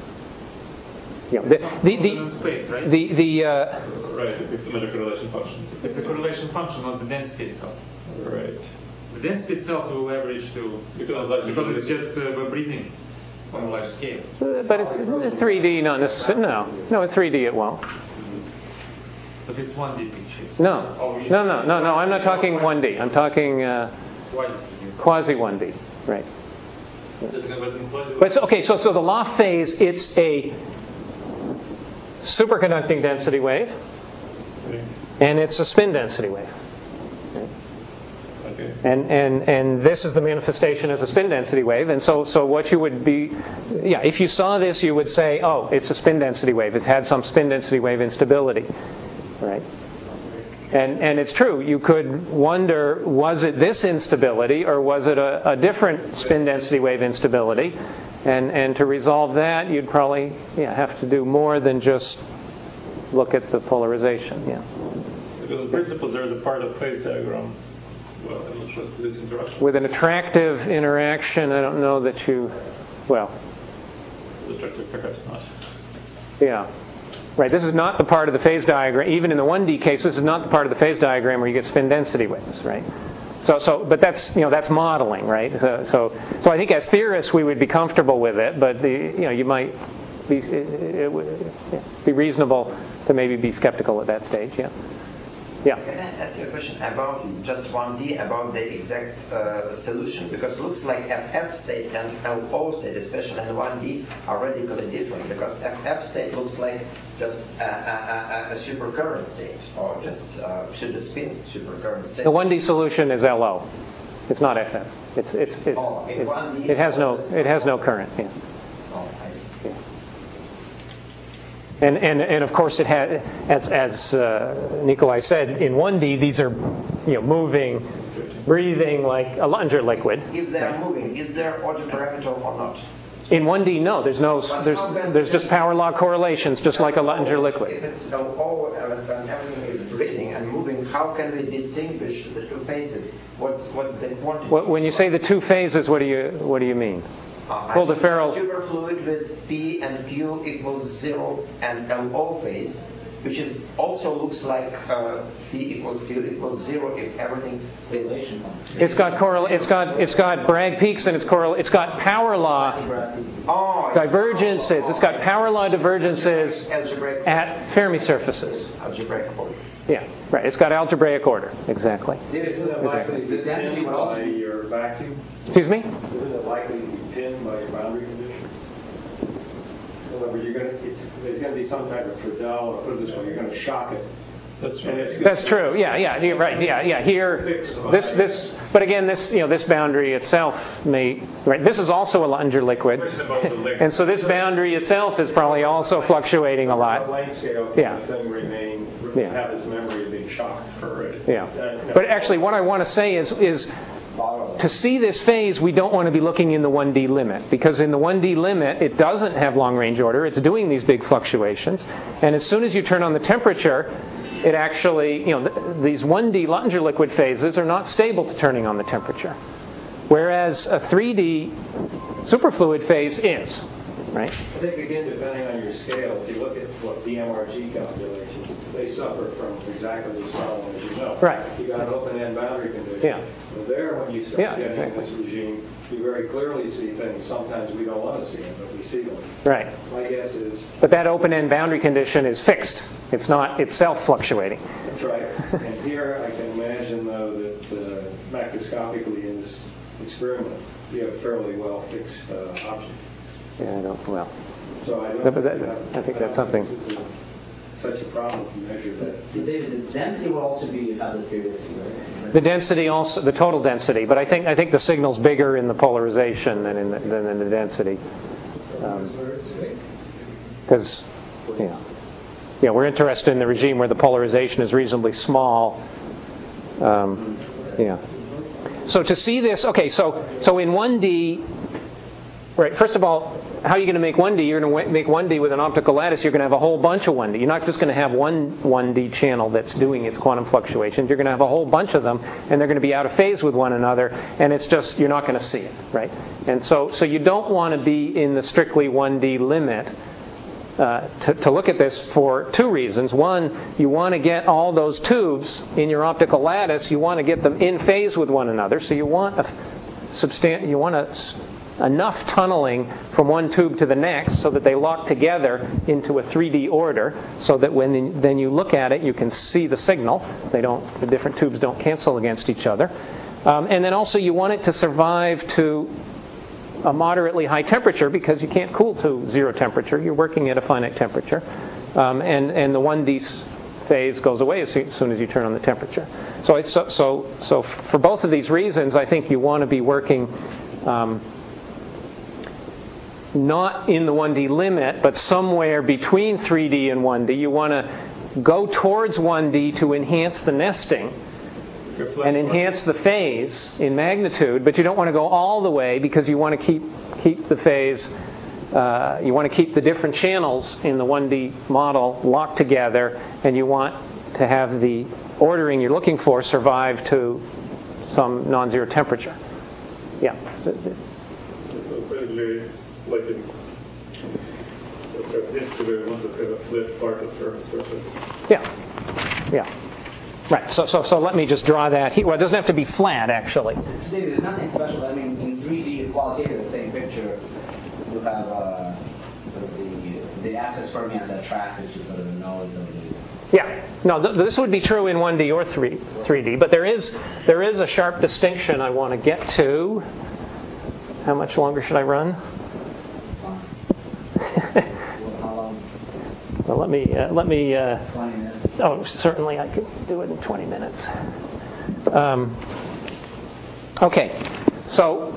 You know, the the the space, right? the, the uh, right. It's a correlation function. It's a correlation function, not the density itself. Right. The density itself will average to Because, because it's just uh, breathing on a large scale. uh, but it's three D, not necessarily. No, no, in three D it won't. But it's one D picture. No, Oh, no, no, no, no. I'm not talking one D. I'm talking uh, quasi one D. Right. But it's, okay, so so the loft phase, it's a superconducting density wave, and it's a spin density wave. Okay. And and and this is the manifestation as a spin density wave. And so so what you would be, yeah, if you saw this, you would say, oh, it's a spin density wave. It had some spin density wave instability, right? And and it's true. You could wonder, was it this instability or was it a, a different spin density wave instability? And and to resolve that, you'd probably yeah have to do more than just look at the polarization. Yeah. Because in principle, there is a part of phase diagram. Well, I'm not sure this interaction. With an attractive interaction, I don't know that you, well. Attractive, perhaps not. Yeah. Right, this is not the part of the phase diagram, even in the one D case, this is not the part of the phase diagram where you get spin density waves, right? So, so, but that's, you know, that's modeling, right? So, so, so I think as theorists we would be comfortable with it, but the, you know, you might be, it, it would be reasonable to maybe be skeptical at that stage, yeah. Yeah. Can I ask you a question about just one D, about the exact uh, solution? Because it looks like F F state and L O state, especially in one D, are radically different. Because F F state looks like just a, a, a, a supercurrent state, or just uh, pseudo-spin supercurrent state. The one D solution is L O. It's not F F. It's it's it's. Oh, in it, one D it has no it has no current. Yeah. Oh, I see. Yeah. And, and and of course it had, as as uh, Nikolai said, in one D these are, you know, moving, breathing like a Luttinger liquid. If they are moving, is there auto parameter or not? In one D, no. There's no. There's there's just power law correlations, just like a Luttinger liquid. If it's L O and everything is breathing and moving, how can we distinguish the two phases? What's what's the quantity? What, when you say the two phases, what do you what do you mean? Uh, Full deferral. Superfluid with P and Q equals zero and L O phase, which is also looks like uh, P equals Q equals zero if everything is. It's got correl. It's got it's got Bragg peaks and it's correl. It's got power law Oh, divergences. It's got power law divergences algebraic at Fermi surfaces. algebraic order. Yeah, right. It's got algebraic order. Exactly. Isn't it likely to be pinned by your vacuum? Excuse me? Isn't it likely to be pinned by your boundary condition? In other words, you're going to, it's, there's going to be some type of Friedel, or put it this way, you're going to shock it. That's And right. it's That's true. Yeah, yeah, you're right. Yeah, yeah. Here, this, this. But again, this, you know, this boundary itself may. Right. This is also a Luttinger liquid, and so this boundary itself is probably also fluctuating a lot. Length scale can Yeah. the thing remain, Yeah. have its memory of being shocked. Right. Yeah. Uh, no. But actually, what I want to say is, is borrow. To see this phase, we don't want to be looking in the one D limit, because in the one D limit, it doesn't have long-range order. It's doing these big fluctuations. And as soon as you turn on the temperature, it actually, you know, th- these one D Luttinger liquid phases are not stable to turning on the temperature. Whereas a three D superfluid phase is, right? I think, again, depending on your scale, if you look at what D M R G calculations, they suffer from exactly this problem, as you know. Right. You got an open-end boundary condition. Yeah. Well, there, when you start Yeah, getting exactly. this regime, you very clearly see things. Sometimes we don't want to see them, but we see them. Right. My guess is But that open-end boundary condition is fixed. It's not, it's self-fluctuating. that's right. And here, I can imagine, though, that uh, macroscopically in this experiment, you have a fairly well-fixed uh, option. Yeah, I don't, well, So I don't. No, but that- I I think don't that's something- This is a, such a problem to measure that. So David, the density will also be about this previously, right? the density also, the total density, but I think I think the signal's bigger in the polarization than in the, than in the density, because um, yeah, yeah, we're interested in the regime where the polarization is reasonably small. Um, yeah. So to see this, okay, so so in one D, right? First of all, how are you going to make one D? You're going to make one D with an optical lattice. You're going to have a whole bunch of one D. You're not just going to have one one D channel that's doing its quantum fluctuations. You're going to have a whole bunch of them, and they're going to be out of phase with one another. And it's just you're not going to see it, right? And so so you don't want to be in the strictly one D limit. Uh, to, to look at this for two reasons. One, you want to get all those tubes in your optical lattice. You want to get them in phase with one another. So you want a substan- You want a, enough tunneling from one tube to the next so that they lock together into a three D order, so that when then you look at it, you can see the signal. They don't. The different tubes don't cancel against each other. Um, and then also you want it to survive to a moderately high temperature, because you can't cool to zero temperature. You're working at a finite temperature. Um, and, and the one D phase goes away as soon as you turn on the temperature. So, it's, so, so, so for both of these reasons, I think you want to be working um, not in the one D limit, but somewhere between three D and one D. You want to go towards one D to enhance the nesting and enhance the phase in magnitude, but you don't want to go all the way, because you want to keep keep the phase, uh, you want to keep the different channels in the one D model locked together, and you want to have the ordering you're looking for survive to some non-zero temperature. Yeah. So basically, it's like a, like a disk where you want to have a flat part of Earth's surface. Yeah. Yeah. Right. So, so, so let me just draw that here. Well, it doesn't have to be flat, actually. So David, there's nothing special. I mean, in three D qualitative, the same picture, you have uh, sort of the the access fermions that tracks it to sort of the nodes of the. Yeah. No, th- this would be true in one D or three, 3D, but there is there is a sharp distinction I want to get to. How much longer should I run? How long? Well, let me uh, let me. Uh, twenty minutes. oh, certainly I could do it in twenty minutes. Um, okay, so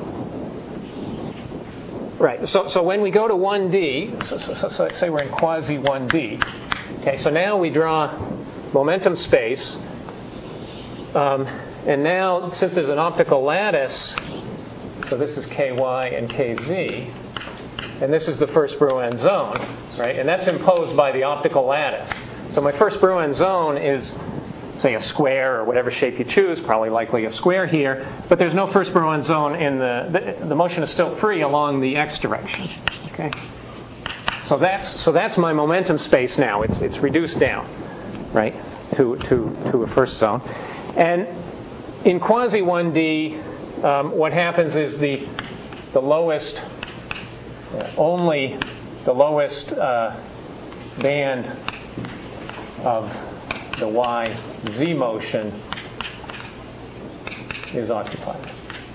right. So so when we go to one D, so, so, so, so say we're in quasi one D. Okay, so now we draw momentum space, um, and now since there's an optical lattice, so this is K Y and K Z, and this is the first Brouwen zone, right? And that's imposed by the optical lattice. So my first Brouwen zone is, say, a square or whatever shape you choose, probably likely a square here, but there's no first Brouwen zone in the, the, the motion is still free along the x direction, okay? So that's, so that's my momentum space now. It's, it's reduced down, right, to, to, to a first zone. And in quasi one D, um, what happens is the, the lowest, uh, only the lowest uh, band of the Y Z motion is occupied.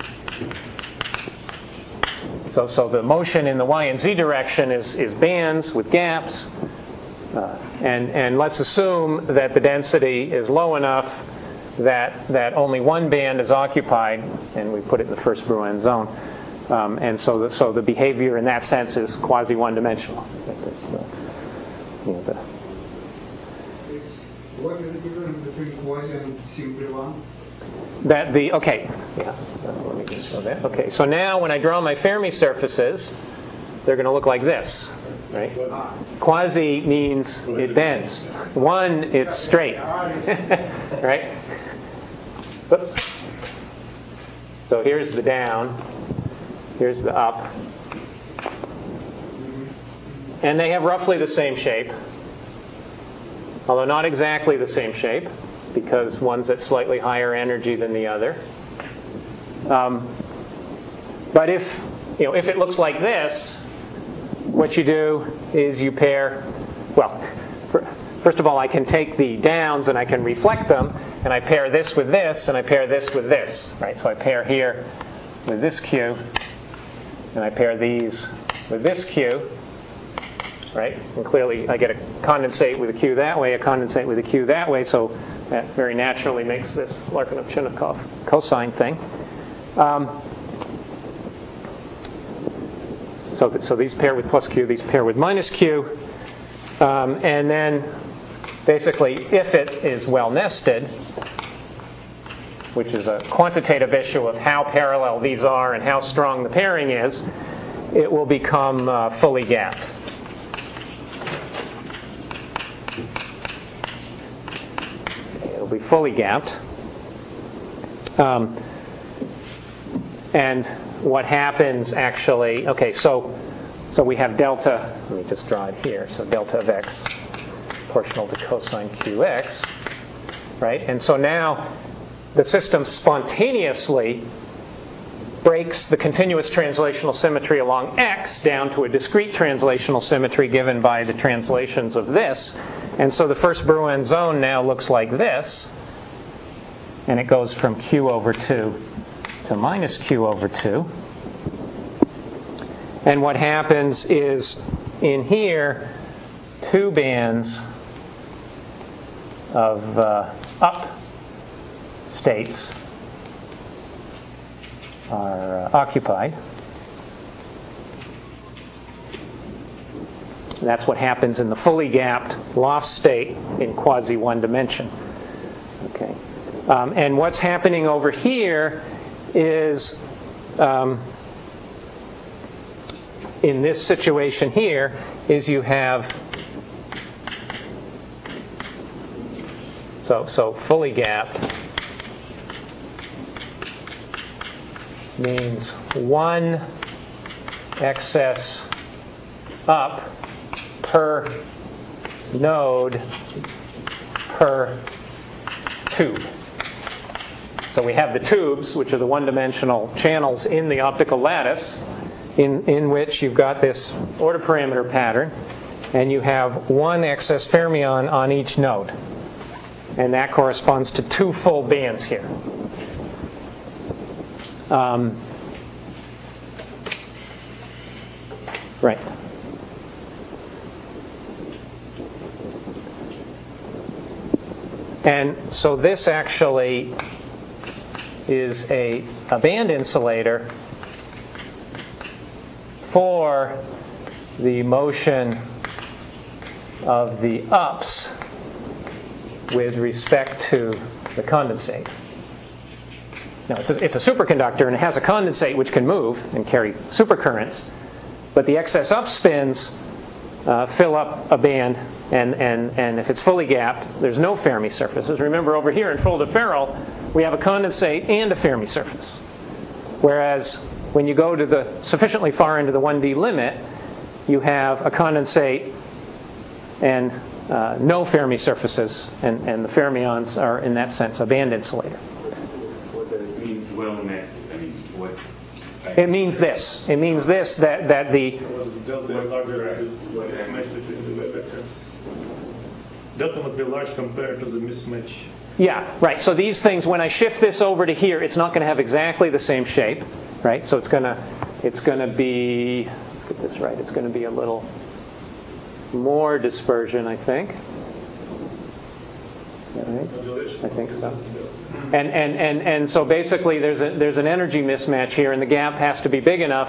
So, so the motion in the Y and Z direction is, is bands with gaps, uh, and and let's assume that the density is low enough that that only one band is occupied, and we put it in the first Brouwen zone, um, and so the, so the behavior in that sense is quasi one-dimensional. Uh, you know, the, what is the difference between quasi and simple one? That the, okay, yeah, let me just show that. Okay, so now when I draw my Fermi surfaces, they're going to look like this, right? Quasi means it bends. One, it's straight, right? Oops. So here's the down, here's the up. And they have roughly the same shape, although not exactly the same shape, because one's at slightly higher energy than the other. Um, but if, you know, if it looks like this, what you do is you pair, well, first of all, I can take the downs and I can reflect them, and I pair this with this, and I pair this with this, right? So I pair here with this Q, and I pair these with this Q, right? And clearly I get a condensate with a Q that way, a condensate with a Q that way, so that very naturally makes this Lyapunov-Chinnikov cosine thing. Um, so, so these pair with plus Q, these pair with minus Q. Um, and then basically, if it is well nested, which is a quantitative issue of how parallel these are and how strong the pairing is, it will become uh, fully gapped. It'll be fully gapped. Um, and what happens actually, okay, so so we have delta, let me just draw it here, so delta of x proportional to cosine qx, right? And so now the system spontaneously breaks the continuous translational symmetry along x down to a discrete translational symmetry given by the translations of this. And so the first Brouwen zone now looks like this, and it goes from q over two to minus q over two. And what happens is in here, two bands of uh, up states are uh, occupied. That's what happens in the fully gapped loft state in quasi one dimension. Okay, um, and what's happening over here is um, in this situation here is you have so so fully gapped means one excess up per node per tube. So we have the tubes, which are the one-dimensional channels in the optical lattice, in, in which you've got this order parameter pattern, and you have one excess fermion on each node. And that corresponds to two full bands here. Um, right. And so this actually is a, a band insulator for the motion of the ups with respect to the condensate. Now, it's a, it's a superconductor, and it has a condensate which can move and carry supercurrents, but the excess up spins uh, fill up a band, and, and, and if it's fully gapped, there's no Fermi surfaces. Remember, over here in full deferral, we have a condensate and a Fermi surface. Whereas when you go to the sufficiently far into the one D limit, you have a condensate and uh, no Fermi surfaces, and, and the fermions are, in that sense, a band insulator. What does it mean, well nested? I mean, what? It means this. It means this, that, that the... What is delta larger than this mismatch between the wave vectors? Delta must be large compared to the mismatch. Yeah, right. So these things, when I shift this over to here, it's not going to have exactly the same shape, right? So it's going to, it's going to be, let's get this right, it's going to be a little more dispersion, I think. Right? I think so. And, and, and, and so basically there's a, there's an energy mismatch here, and the gap has to be big enough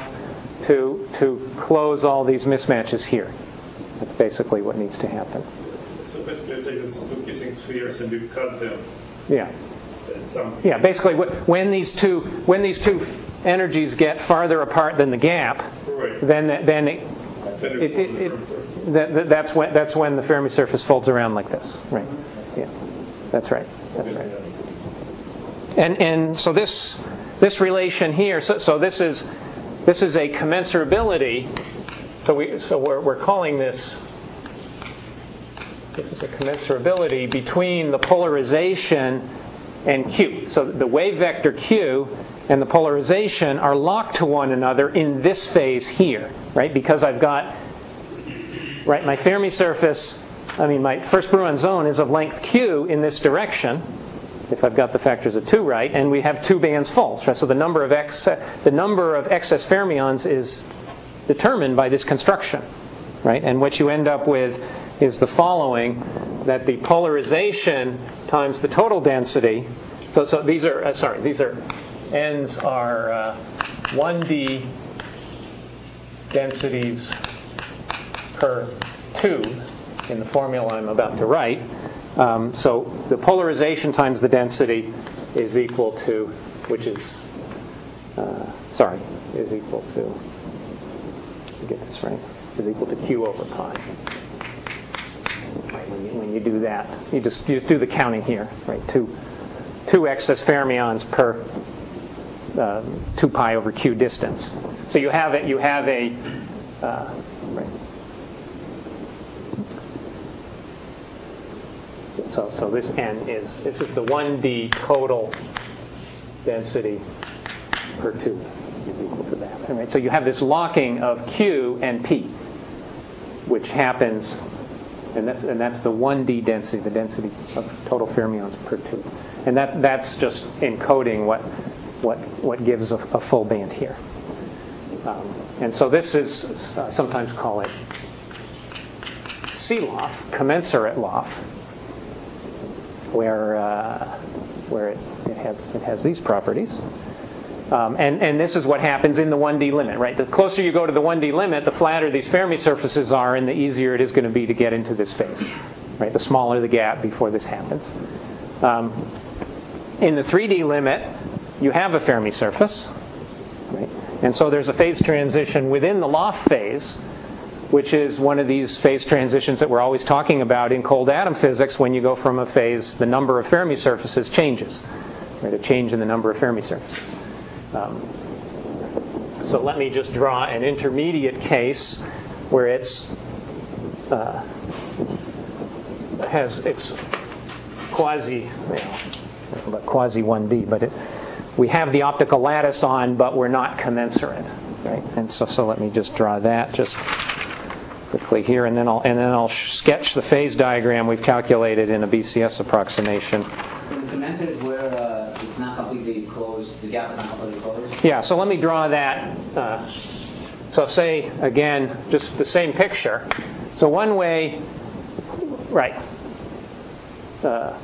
to, to close all these mismatches here. That's basically what needs to happen. So basically you take these two kissing spheres and you cut them. Yeah. At some Yeah. Basically, wh- when these two when these two energies get farther apart than the gap, Right. then then it, Then it, you it, form the it, Fermi surface. that, that, that's when that's when the Fermi surface folds around like this. Right. Yeah. That's right. That's right. And and so this this relation here. So, so this is this is a commensurability. So we so we're we're calling this. This is a commensurability between the polarization and Q. So the wave vector Q and the polarization are locked to one another in this phase here, right? Because I've got, right, my Fermi surface, I mean my first Brouin zone is of length Q in this direction, if I've got the factors of two right, and we have two bands full. Right? So the number of ex, the number of excess fermions is determined by this construction, right? And what you end up with is the following, that the polarization times the total density. So, so these are uh, sorry, these are n's are uh, one D densities per tube in the formula I'm about to write. Um, so the polarization times the density is equal to, which is uh, sorry, is equal to. Let me get this right. Is equal to Q over pi. Right, when you, when you do that, you just you just do the counting here, right? Two two excess fermions per uh, two pi over Q distance. So you have it. You have a uh, right. So so this n is this is the one D total density per tube is equal to that. All right. So you have this locking of Q and P, which happens. And that's, and that's the one D density, the density of total fermions per tube. And that, that's just encoding what, what, what gives a, a full band here. Um, and so this is uh, sometimes call it C-loft, commensurate loft, where, uh, where it, it, has, it has these properties. Um, and, and this is what happens in the one D limit, right? The closer you go to the one D limit, the flatter these Fermi surfaces are, and the easier it is going to be to get into this phase, right? The smaller the gap before this happens. Um, in the three D limit, you have a Fermi surface, right? And so there's a phase transition within the loft phase, which is one of these phase transitions that we're always talking about in cold atom physics. When you go from a phase, the number of Fermi surfaces changes, right? A change in the number of Fermi surfaces. Um, so let me just draw an intermediate case where it's uh, has it's quasi, you know, quasi one D, but it, we have the optical lattice on, but we're not commensurate, right? And so so let me just draw that just quickly here, and then I'll and then I'll sketch the phase diagram we've calculated in a B C S approximation. So the commensurate is where uh, it's not completely closed, the gap is not completely closed? Yeah, so let me draw that. Uh, so say, again, just the same picture. So one way, right, uh,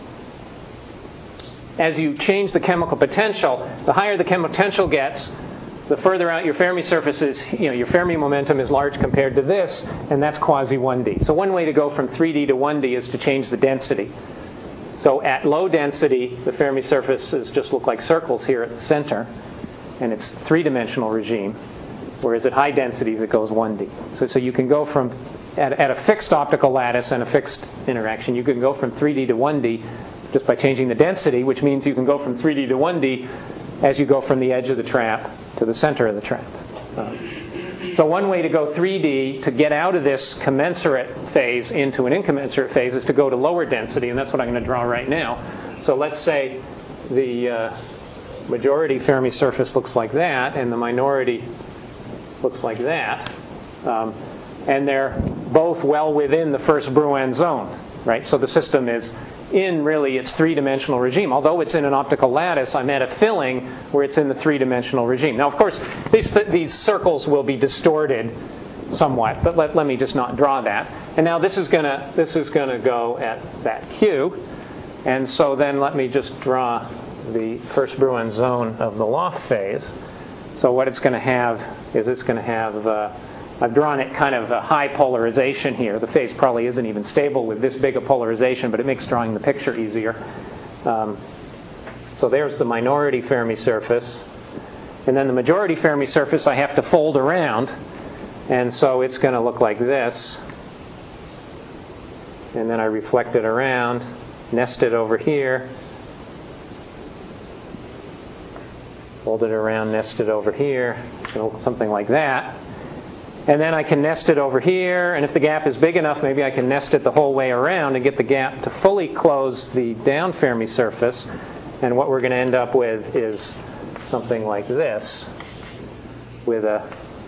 as you change the chemical potential, the higher the chemical potential gets, the further out your Fermi surface is, you know, your Fermi momentum is large compared to this, and that's quasi one D. So one way to go from three D to one D is to change the density. So at low density, the Fermi surfaces just look like circles here at the center, and it's three-dimensional regime. Whereas at high densities, it goes one D. So, so you can go from, at, at a fixed optical lattice and a fixed interaction, you can go from three D to one D just by changing the density, which means you can go from three D to one D as you go from the edge of the trap to the center of the trap. Um, so one way to go three D to get out of this commensurate phase into an incommensurate phase is to go to lower density, and that's what I'm going to draw right now. So let's say the uh, majority Fermi surface looks like that, and the minority looks like that. Um, and they're both well within the first Brouin zone, right? So the system is in really its three-dimensional regime. Although it's in an optical lattice, I'm at a filling where it's in the three-dimensional regime. Now, of course, these, th- these circles will be distorted somewhat, but let, let me just not draw that. And now this is gonna this is gonna go at that Q, and so then let me just draw the first Brouin zone of the loft phase. So what it's going to have is it's going to have uh, I've drawn it kind of a high polarization here. The phase probably isn't even stable with this big a polarization, but it makes drawing the picture easier. Um, so there's the minority Fermi surface. And then the majority Fermi surface I have to fold around. And so it's going to look like this. And then I reflect it around, nest it over here. Fold it around, nest it over here. So something like that. And then I can nest it over here, and if the gap is big enough, maybe I can nest it the whole way around and get the gap to fully close the down Fermi surface. And what we're going to end up with is something like this, with a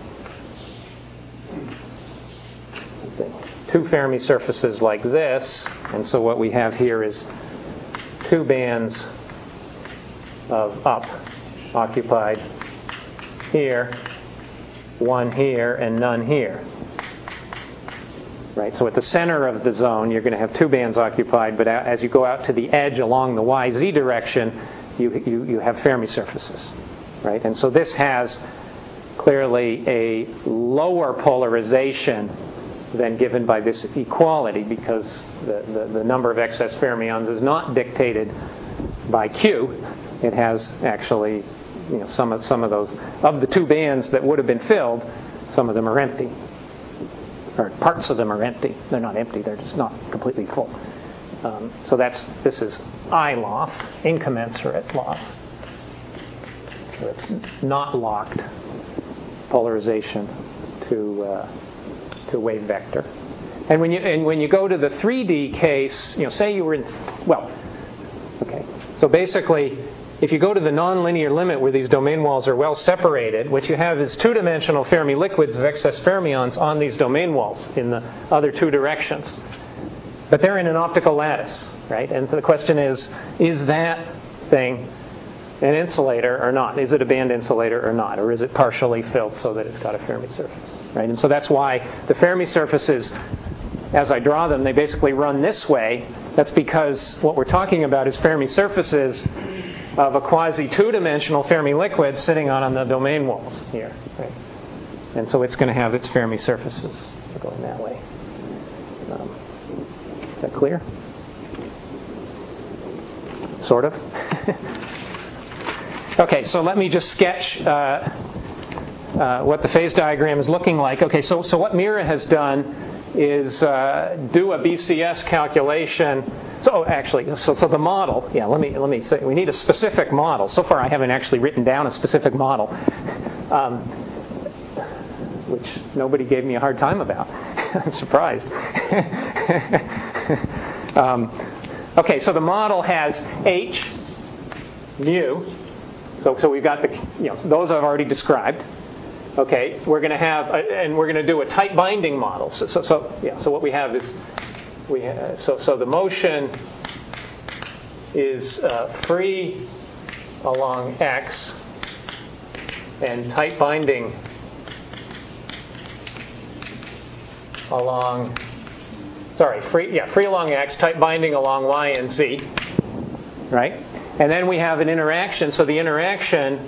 two Fermi surfaces like this. And so what we have here is two bands of up occupied here, one here, and none here. Right? So at the center of the zone, you're going to have two bands occupied, but as you go out to the edge along the Y Z direction, you, you, you have Fermi surfaces. Right? And so this has clearly a lower polarization than given by this equality, because the, the, the number of excess fermions is not dictated by Q. It has actually, you know, some of some of those of the two bands that would have been filled, some of them are empty, or parts of them are empty. They're not empty; they're just not completely full. Um, so that's this is I loft, incommensurate loft. So it's not locked polarization to uh, to wave vector. And when you and when you go to the three D case, you know, say you were in well, okay. So basically, if you go to the nonlinear limit where these domain walls are well separated, what you have is two-dimensional Fermi liquids of excess fermions on these domain walls in the other two directions. But they're in an optical lattice, right? And so the question is, is that thing an insulator or not? Is it a band insulator or not? Or is it partially filled so that it's got a Fermi surface, right? And so that's why the Fermi surfaces, as I draw them, they basically run this way. That's because what we're talking about is Fermi surfaces of a quasi two-dimensional Fermi liquid sitting on, on the domain walls here. Right? And so it's going to have its Fermi surfaces going that way. Um, is that clear? Sort of? Okay, so let me just sketch uh, uh, what the phase diagram is looking like. Okay, so, so what Mira has done is uh, do a B C S calculation. So oh, actually, so, so the model. Yeah, let me let me say we need a specific model. So far, I haven't actually written down a specific model, um, which nobody gave me a hard time about. I'm surprised. um, okay, so the model has H, mu. So so we've got the you know those I've already described. Okay, we're going to have, a, and we're going to do a tight binding model. So, so, so yeah. So what we have is, we have, so so the motion is uh, free along x, and tight binding along, sorry, free yeah, free along x, tight binding along y and z, right? And then we have an interaction. So the interaction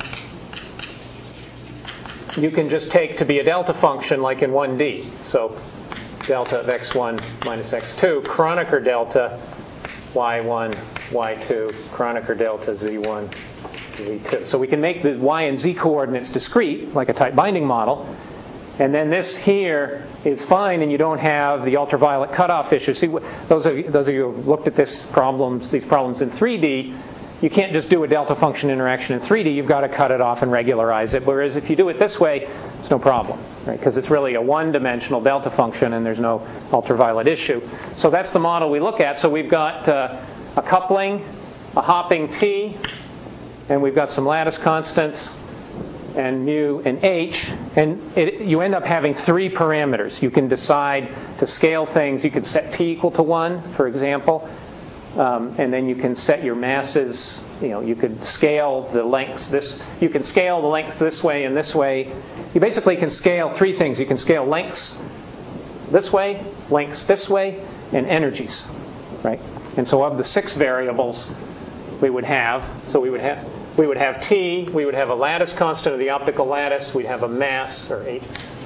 you can just take to be a delta function like in one D. So delta of x one minus x two, Kronecker delta y one, y two, Kronecker delta z one, z two. So we can make the y and z coordinates discrete, like a tight binding model. And then this here is fine, and you don't have the ultraviolet cutoff issue. See, those of you, those of you who have looked at this problems, these problems in three D, you can't just do a delta function interaction in three D. You've got to cut it off and regularize it. Whereas if you do it this way, it's no problem, right? Because it's really a one-dimensional delta function, and there's no ultraviolet issue. So that's the model we look at. So we've got uh, a coupling, a hopping T, and we've got some lattice constants, and mu and h, and it, you end up having three parameters. You can decide to scale things. You could set t equal to one, for example. Um, and then you can set your masses. You know, you could scale the lengths. This you can scale the lengths this way and this way. You basically can scale three things. You can scale lengths this way, lengths this way, and energies, right? And so of the six variables we would have, so we would have we would have t. We would have a lattice constant of the optical lattice. We'd have a mass or h.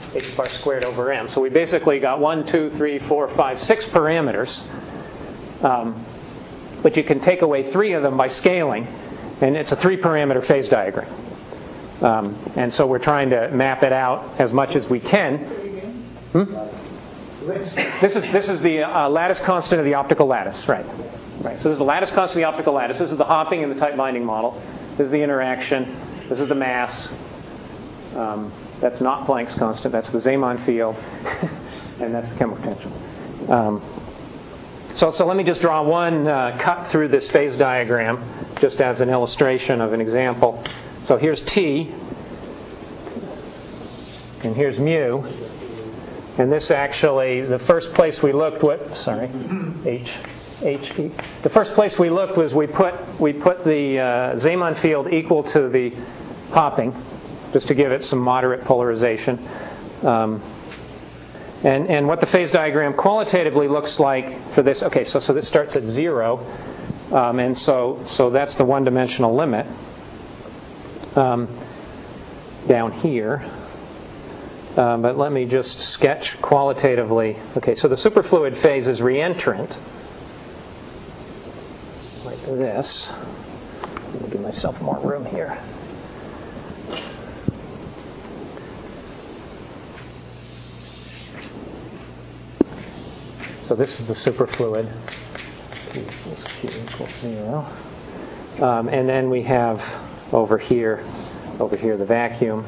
h bar squared over m. So we basically got one, two, three, four, five, six parameters. Um, but you can take away three of them by scaling, and it's a three-parameter phase diagram. Um, and so we're trying to map it out as much as we can. Hmm? This is this is the uh, lattice constant of the optical lattice, right? Right. So this is the lattice constant of the optical lattice. This is the hopping in the tight binding model. This is the interaction. This is the mass. Um, that's not Planck's constant. That's the Zeeman field, and that's the chemical potential. Um, so so let me just draw one uh, cut through this phase diagram, just as an illustration of an example. So here's T, and here's mu. And this actually, the first place we looked, what? Sorry, H, H E. The first place we looked was we put we put the uh, Zeeman field equal to the hopping, just to give it some moderate polarization. Um, and and what the phase diagram qualitatively looks like for this. Okay, so so this starts at zero, um, and so so that's the one-dimensional limit um, down here. Um, but let me just sketch qualitatively. Okay, so the superfluid phase is reentrant, like this. Let me give myself more room here. So this is the superfluid. P equals Q equals zero. Um, and then we have over here, over here the vacuum.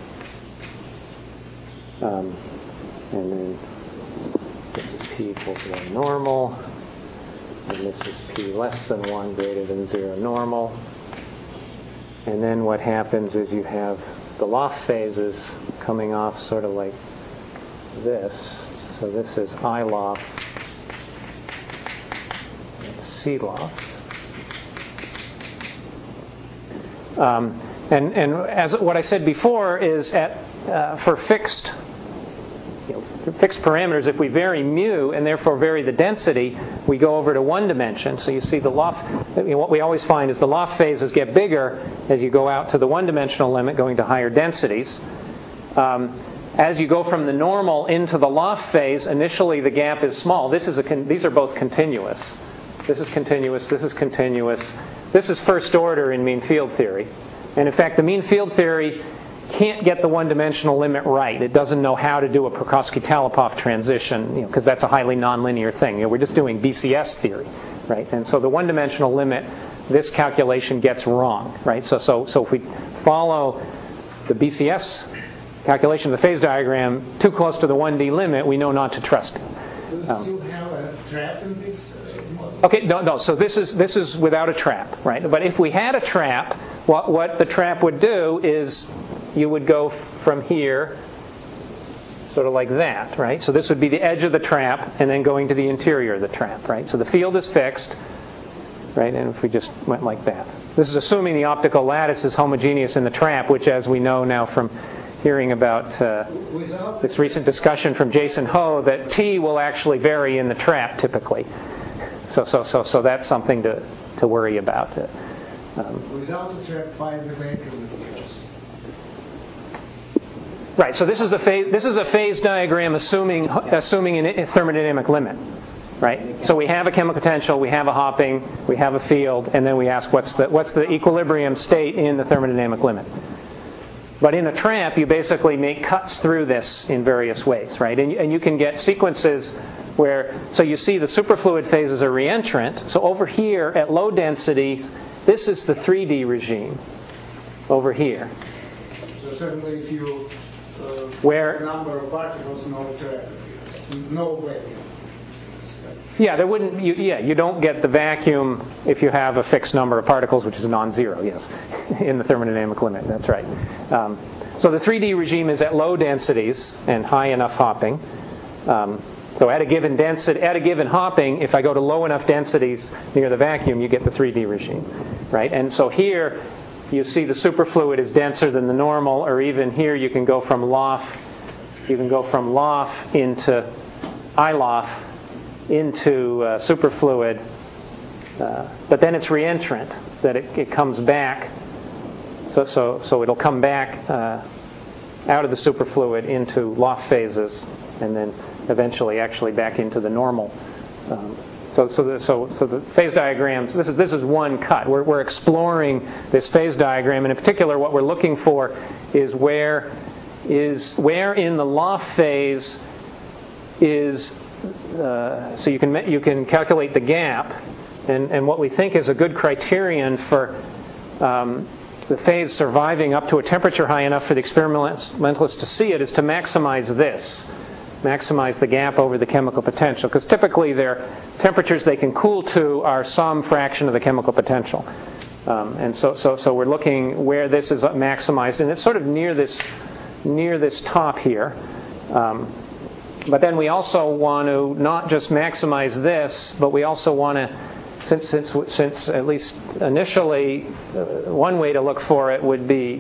Um, and then this is P equals one normal, and this is P less than one, greater than zero normal. And then what happens is you have the loft phases coming off sort of like this. So this is I loft and C loft. Um, and, and as what I said before is at uh, for fixed You know, fixed parameters, if we vary mu and therefore vary the density, we go over to one dimension. So you see the loft, I mean, what we always find is the loft phases get bigger as you go out to the one-dimensional limit, going to higher densities. Um, as you go from the normal into the loft phase, initially the gap is small. This is a con- these are both continuous. This is continuous, this is continuous. This is first order in mean field theory. And in fact, the mean field theory can't get the one-dimensional limit right. It doesn't know how to do a Prokofsky-Talipov transition, you know, because that's a highly nonlinear thing. You know, we're just doing B C S theory, right? And so the one-dimensional limit, this calculation gets wrong, right? So, so, so if we follow the B C S calculation of the phase diagram too close to the one D limit, we know not to trust it. Do you Um, still have a trap in this uh, model? Okay, no, no. So this is this is without a trap, right? But if we had a trap, what what the trap would do is you would go from here, sort of like that, right? So this would be the edge of the trap, and then going to the interior of the trap, right? So the field is fixed, right? And if we just went like that, this is assuming the optical lattice is homogeneous in the trap, which, as we know now from hearing about uh, this recent discussion from Jason Ho, that T will actually vary in the trap typically. So, so, so, so that's something to, to worry about. Um, Without the trap, find the vacuum. right. So this is a phase. This is a phase diagram assuming assuming a thermodynamic limit. Right. So we have a chemical potential, we have a hopping, we have a field, and then we ask what's the what's the equilibrium state in the thermodynamic limit. But in a trap, you basically make cuts through this in various ways, right? And, and you can get sequences where, so you see the superfluid phases are reentrant. So over here at low density, this is the three D regime over here. So certainly if you uh, where the number of particles, no trap, no vacuum. Yeah, there wouldn't. You, yeah, you don't get the vacuum if you have a fixed number of particles, which is non-zero. Yes, in the thermodynamic limit. That's right. Um, so the three D regime is at low densities and high enough hopping. Um, so at a given density, at a given hopping, if I go to low enough densities near the vacuum, you get the three D regime, right? And so here, you see the superfluid is denser than the normal, or even here you can go from loft, you can go from loft into I loft. Into uh, superfluid, uh, but then it's reentrant, that it, it comes back. So, so, so it'll come back uh, out of the superfluid into loft phases, and then eventually actually back into the normal. Um, so, so, the, so, so the phase diagrams. This is this is one cut. We're, we're exploring this phase diagram, and in particular, what we're looking for is where is where in the loft phase is. Uh, so you can you can calculate the gap, and, and what we think is a good criterion for um, the phase surviving up to a temperature high enough for the experimentalist to see it is to maximize this, maximize the gap over the chemical potential, because typically their temperatures they can cool to are some fraction of the chemical potential, um, and so so so we're looking where this is maximized, and it's sort of near this near this top here. Um, But then we also want to not just maximize this, but we also want to, since since since at least initially, uh, one way to look for it would be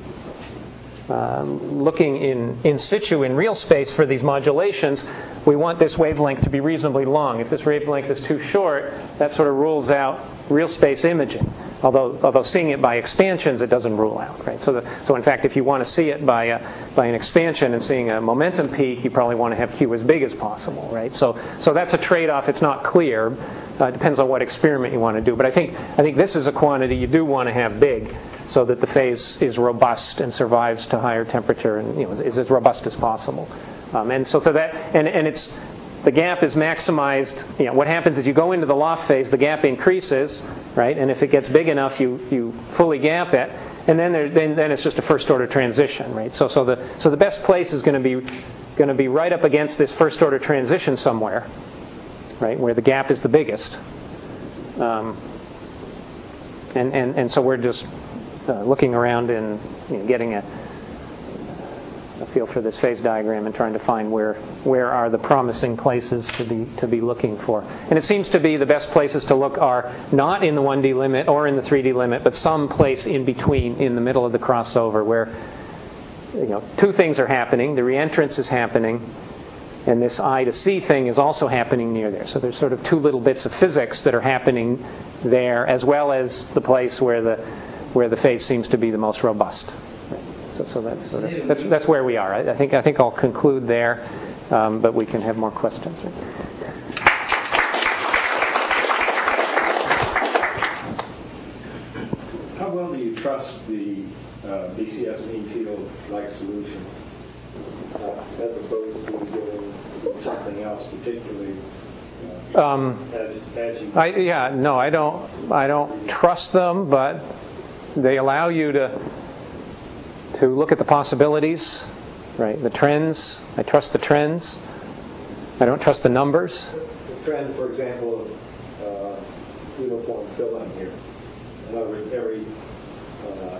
um, looking in in situ in real space for these modulations. We want this wavelength to be reasonably long. If this wavelength is too short, that sort of rules out real space imaging. Although, although seeing it by expansions, it doesn't rule out, right? So, the, so in fact, if you want to see it by a, by an expansion and seeing a momentum peak, you probably want to have Q as big as possible, right? So, so that's a trade-off. It's not clear. Uh, it depends on what experiment you want to do. But I think, I think this is a quantity you do want to have big, so that the phase is robust and survives to higher temperature and you know is, is as robust as possible. Um, and so, so that and and it's. The gap is maximized. You know, what happens is you go into the loft phase, the gap increases, right? And if it gets big enough, you, you fully gap it, and then there, then then it's just a first order transition, right? So so the so the best place is going to be going to be right up against this first order transition somewhere, right, where the gap is the biggest. Um, and and and so we're just uh, looking around and you know, getting a. a feel for this phase diagram and trying to find where where are the promising places to be to be looking for. And it seems to be the best places to look are not in the one D limit or in the three D limit, but some place in between, in the middle of the crossover, where you know two things are happening. The reentrance is happening, and this I to C thing is also happening near there. So there's sort of two little bits of physics that are happening there, as well as the place where the where the phase seems to be the most robust. So, so that's, sort of, that's that's where we are. I, I think I think I'll conclude there, um, but we can have more questions. How well do you trust the uh, B C S mean field-like solutions, uh, as opposed to doing something else, particularly uh, um, as as you? I, yeah, no, I don't. I don't trust them, but they allow you to. to look at the possibilities, right? The trends. I trust the trends. I don't trust the numbers. The trend, for example, of uh, uniform filling here. In other words, every. Uh,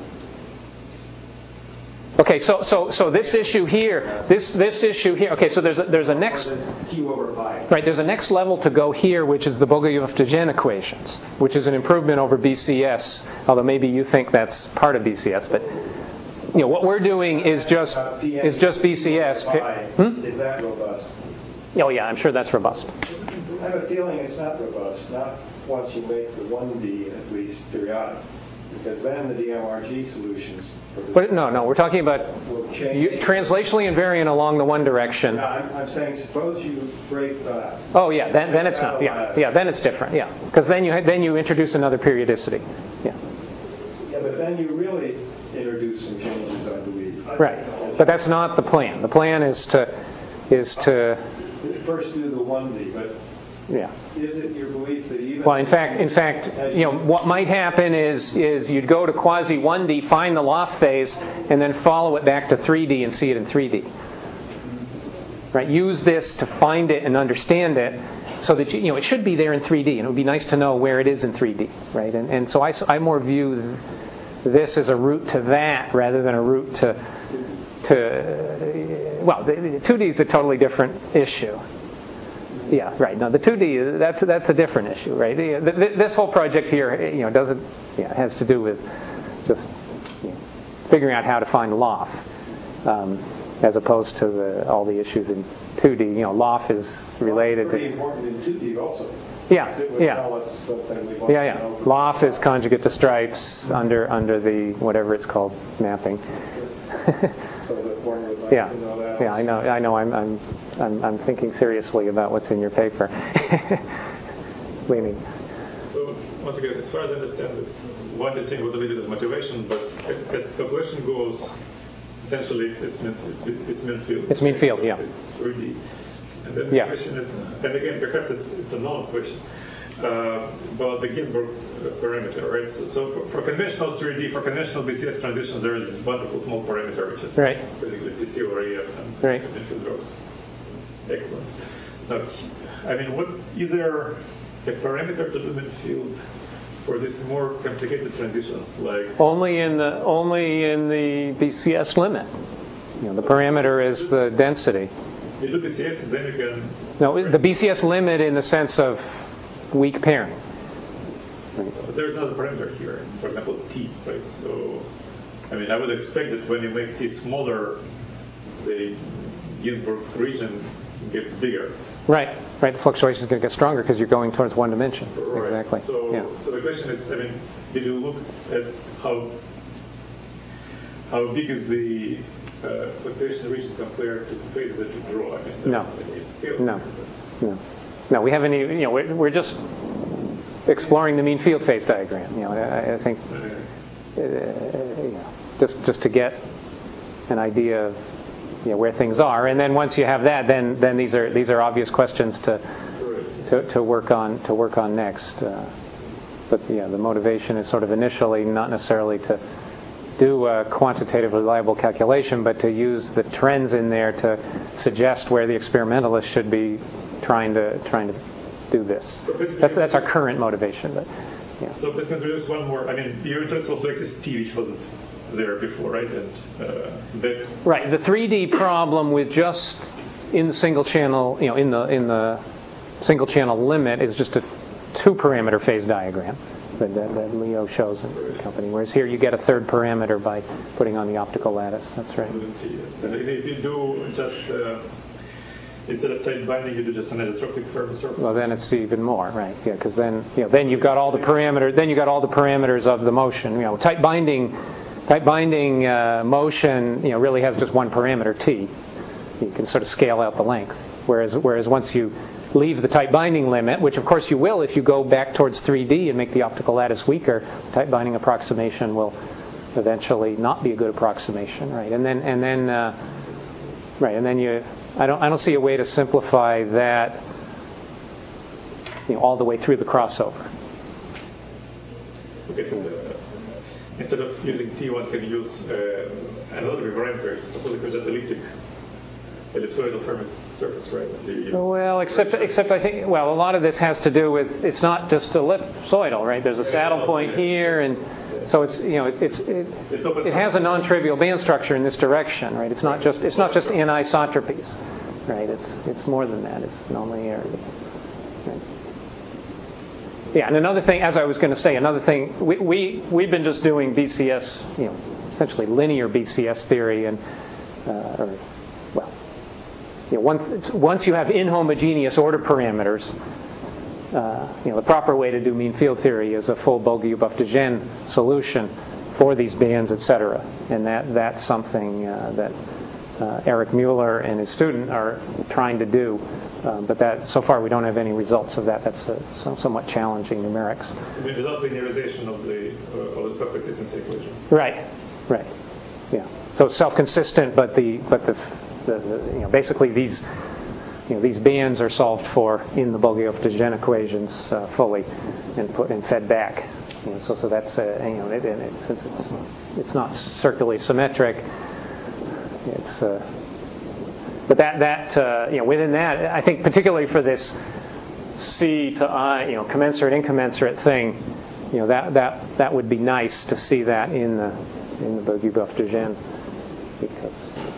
okay, so so so this issue here, this this issue here. Okay, so there's a, there's a next. Q over pi. Right, there's a next level to go here, which is the Bogoliubov-Dejean equations, which is an improvement over B C S. Although maybe you think that's part of B C S, but. You know, what we're doing is just uh, is just B C S. Hmm? Is that robust? Oh yeah, I'm sure that's robust. I have a feeling it's not robust. Not once you make the one D at least periodic, because then the D M R G solutions. But no, no, we're talking about will change. you, translationally invariant along the one direction. No, I'm, I'm saying suppose you break that. Oh yeah, then then it's not. Yeah, yeah, then it's different. Yeah, because then you then you introduce another periodicity. Yeah. Yeah, but then you really introduce some changes, I believe. Right, but that's not the plan. The plan is to is to first do the one D, but yeah. is it your belief that even Well, in fact, in fact, you know, what might happen is is you'd go to quasi one D, find the loft phase, and then follow it back to three D and see it in three D. Right? Use this to find it and understand it, so that you, you know it should be there in three D, and it would be nice to know where it is in three D. Right? And and so I I more view this as a route to that rather than a route to to well, the two D is a totally different issue. Yeah, right. No, the two D that's that's a different issue, right? This whole project here, you know, doesn't yeah, has to do with just you know, figuring out how to find loft, um, as opposed to the, all the issues in two D. You know, loft is related pretty to important in two D also. yeah, It would yeah. tell us something we want Yeah, to yeah. know. Loft is conjugate to stripes under under the whatever it's called mapping. some of the formula might Yeah, be not out. yeah, I know. I know. I'm, I'm, I'm, I'm thinking seriously about what's in your paper. Leaning. So once again, as far as I understand this, one thing was a little bit of motivation, but as the calculation goes, essentially it's it's mean, it's, it's mean field. It's mean field, yeah. It's three D. And then Yeah. the question is, and again, perhaps it's it's a known question uh, about the Ginzburg parameter, right? So, so for, for conventional three D, for conventional B C S transitions, there is this wonderful small parameter, which is right. basically P C over E F and right. mean field rows. Excellent. Now, I mean, what is there a parameter to the mean field for these more complicated transitions, like only in the only in the B C S limit? You know, the parameter is the density. You do B C S, and then you can. No, the B C S limit in the sense of weak pairing. Right. But there's another parameter here, for example, T, right? So, I mean, I would expect that when you make T smaller, the Ginzburg region gets bigger. Right, right. The fluctuation is going to get stronger because you're going towards one dimension. Right. Exactly. So, yeah. so the question is, I mean, did you look at how how big is the uh, fluctuation region compared to the phases that you draw? I mean, No. It's still No. No. No. We haven't even. You know, we're, we're just exploring the mean field phase diagram. You know, I, I think uh, you know, just just to get an idea of you know, where things are, and then once you have that, then then these are these are obvious questions to to, to work on to work on next. Uh, but yeah, the motivation is sort of initially not necessarily to do a quantitatively reliable calculation, but to use the trends in there to suggest where the experimentalists should be trying to trying to do this. That's that's our current motivation. But yeah. So let's introduce one more. I mean, you introduced also X S T, which wasn't there before, right? And uh, that right. The three D problem with just in the single channel, you know, in the in the single channel limit is just a two-parameter phase diagram that, that, that Leo shows in company. Whereas here you get a third parameter by putting on the optical lattice. That's right. Yes. And if you do just uh, instead of tight binding, you do just an isotropic surface. Well, then it's even more, right? Yeah, because then you know then you've got all the parameters. Then you got all the parameters of the motion. You know, tight binding. Tight binding uh, motion, you know, really has just one parameter, t. You can sort of scale out the length. Whereas, whereas once you leave the tight binding limit, which of course you will if you go back towards three D and make the optical lattice weaker, tight binding approximation will eventually not be a good approximation, right? And then, and then, uh, right, and then you, I don't, I don't see a way to simplify that, you know, all the way through the crossover. Okay, so the, instead of using T, one can use uh, another parameter. Suppose it was just elliptic, ellipsoidal Fermat surface, right? Well, except except I think well, a lot of this has to do with it's not just ellipsoidal, right? There's a saddle point here, and so it's you know it, it's it, it has a non-trivial band structure in this direction, right? It's not just it's not just anisotropies, right? It's it's more than that. It's nonlinear. Right. Yeah, and another thing, as I was going to say, another thing, we, we, we've been just doing B C S, you know, essentially linear B C S theory, and, uh, or, well, you know, one, once you have inhomogeneous order parameters, uh, you know, the proper way to do mean field theory is a full Bogoliubov-de Gennes solution for these bands, et cetera. And that, that's something uh, that uh, Eric Mueller and his student are trying to do. Um, but that so far we don't have any results of that. That's uh, so, somewhat challenging numerics. Without linearization of the uh, of the self-consistency equation. Right, right, yeah. So it's self-consistent, but the but the, the, the you know basically these you know these bands are solved for in the Bogoliubov-de Gennes equations uh, fully and put and fed back. You know, so so that's uh, you know it, and it, since it's it's not circularly symmetric, it's. Uh, But that, that uh, you know, within that, I think particularly for this C to I, you know, commensurate incommensurate thing, you know, that that that would be nice to see that in the in the Bogoliubov-de Gennes, because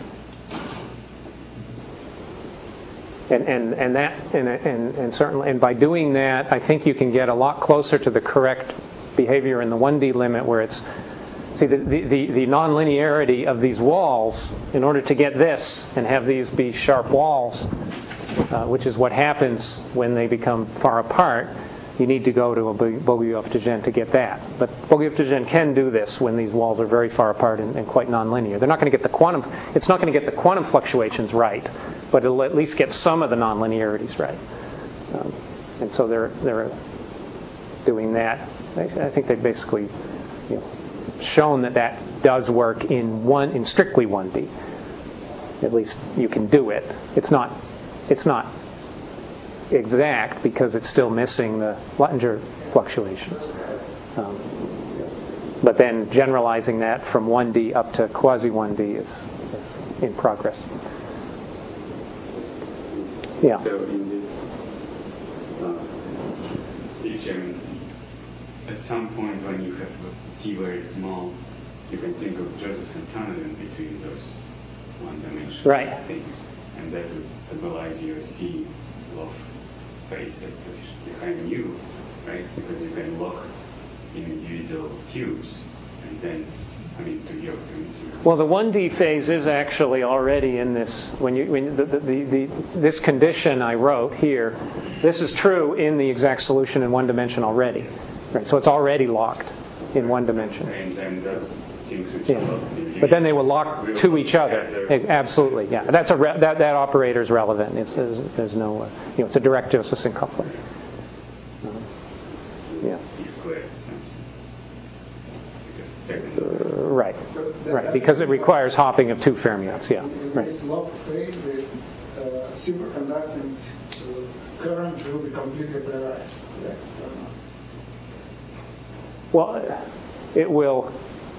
and and and that and and and certainly and by doing that, I think you can get a lot closer to the correct behavior in the one D limit where it's. See, the, the, the nonlinearity of these walls, in order to get this and have these be sharp walls, uh, which is what happens when they become far apart, you need to go to a Bogoliubov-Djian to get that. But Bogoliubov-Djian can do this when these walls are very far apart and, and quite nonlinear. They're not going to get the quantum. It's not going to get the quantum fluctuations right, but it'll at least get some of the nonlinearities right. Um, and so they're they're doing that. I, I think they've basically, you know, shown that that does work in one in strictly one D. At least you can do it. It's not. It's not exact because it's still missing the Luttinger fluctuations. Um, but then generalizing that from one D up to quasi one D is, is in progress. Yeah. So in this uh, picture, at some point when you have T very small, you can think of Josephson tunnel in between those one-dimensional right. things, and that would stabilize your C of phase at sufficiently high mu, right? Because you can lock in individual tubes and then come into your principle. Well, the one D phase is actually already in this. When you when the, the, the, the this condition I wrote here, this is true in the exact solution in one dimension already. Right. So it's already locked in one dimension. And then those things which yeah. are But then they will lock to each other. Absolutely, yeah. That's a re- that that operator is relevant. It's, there's, there's no, uh, you know, it's a direct Josephson coupling. Um, yeah. E squared something. Uh, right, right. Because it requires hopping of two fermions. Yeah. In right. this locked phase, the uh, superconducting uh, current will be completely polarized. Correct? Well, it will.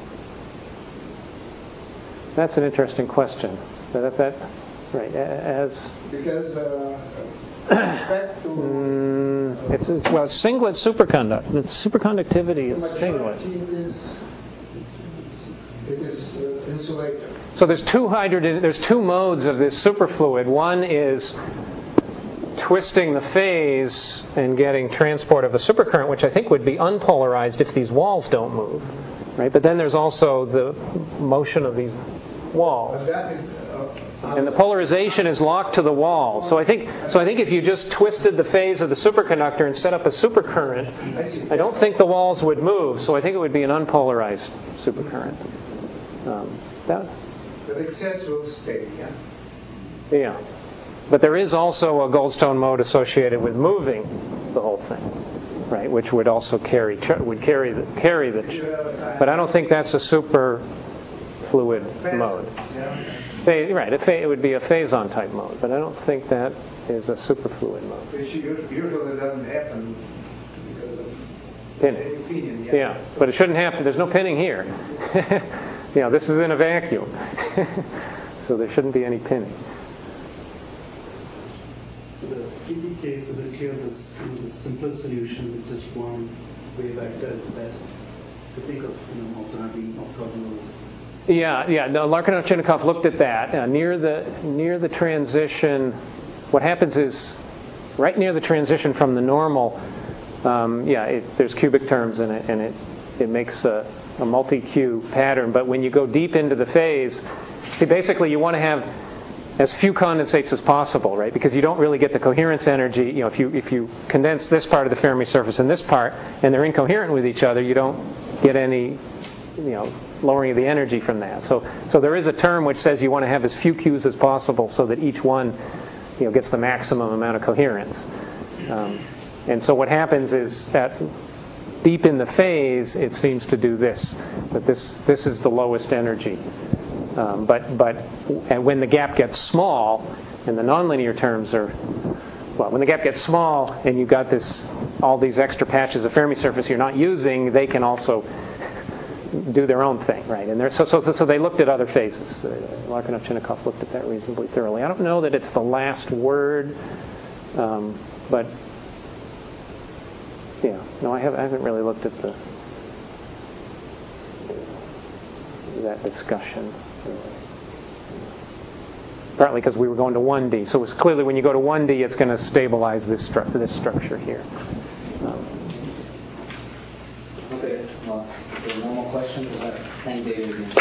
That's an interesting question. That, that right as because uh, respect to mm, it's, it's well, it's singlet superconduct. The superconductivity is singlet. It is, it is uh, insulated. So there's two hydrogen. There's two modes of this superfluid. One is twisting the phase and getting transport of a supercurrent, which I think would be unpolarized if these walls don't move, right? But then there's also the motion of these walls, That is, uh, and the polarization is locked to the wall. So I think, so I think if you just twisted the phase of the superconductor and set up a supercurrent, I don't think the walls would move. So I think it would be an unpolarized supercurrent. Um, that, the excess will stay. Yeah. yeah. But there is also a Goldstone mode associated with moving the whole thing, right? Which would also carry would carry the, carry the. But I don't think that's a super fluid mode. Phase, right? It would be a phazon type mode, but I don't think that is a superfluid mode. Which usually doesn't happen because of pinning. Pinning, yeah. yeah, but it shouldn't happen. There's no pinning here. You know, this is in a vacuum, so there shouldn't be any pinning. The three D case is it clear this, the simplest solution with just one wave vector is the best to think of, you know, also having orthogonal. Yeah, yeah. No, Larkinov-Chinnikov looked at that uh, near the near the transition. What happens is, right near the transition from the normal, um, yeah, it, there's cubic terms in it, and it it makes a, a multi-Q pattern. But when you go deep into the phase, see, basically you want to have as few condensates as possible, right? Because you don't really get the coherence energy. You know, if you if you condense this part of the Fermi surface and this part, and they're incoherent with each other, you don't get any, you know, lowering of the energy from that. So so there is a term which says you want to have as few Qs as possible so that each one, you know, gets the maximum amount of coherence. Um, and so what happens is that deep in the phase, it seems to do this. That this this is the lowest energy. Um, but but and when the gap gets small, and the nonlinear terms are, well, when the gap gets small and you've got this all these extra patches of Fermi surface you're not using, they can also do their own thing, right? And they're, so so so they looked at other phases. Uh, Larkinov-Chinnikov looked at that reasonably thoroughly. I don't know that it's the last word, um, but yeah, no, I haven't I haven't really looked at the that discussion. Partly because we were going to one D, so it was clearly when you go to one D, it's going to stabilize this stru- this structure here. Um, okay, well, if there are no more questions, we'll have thank David again.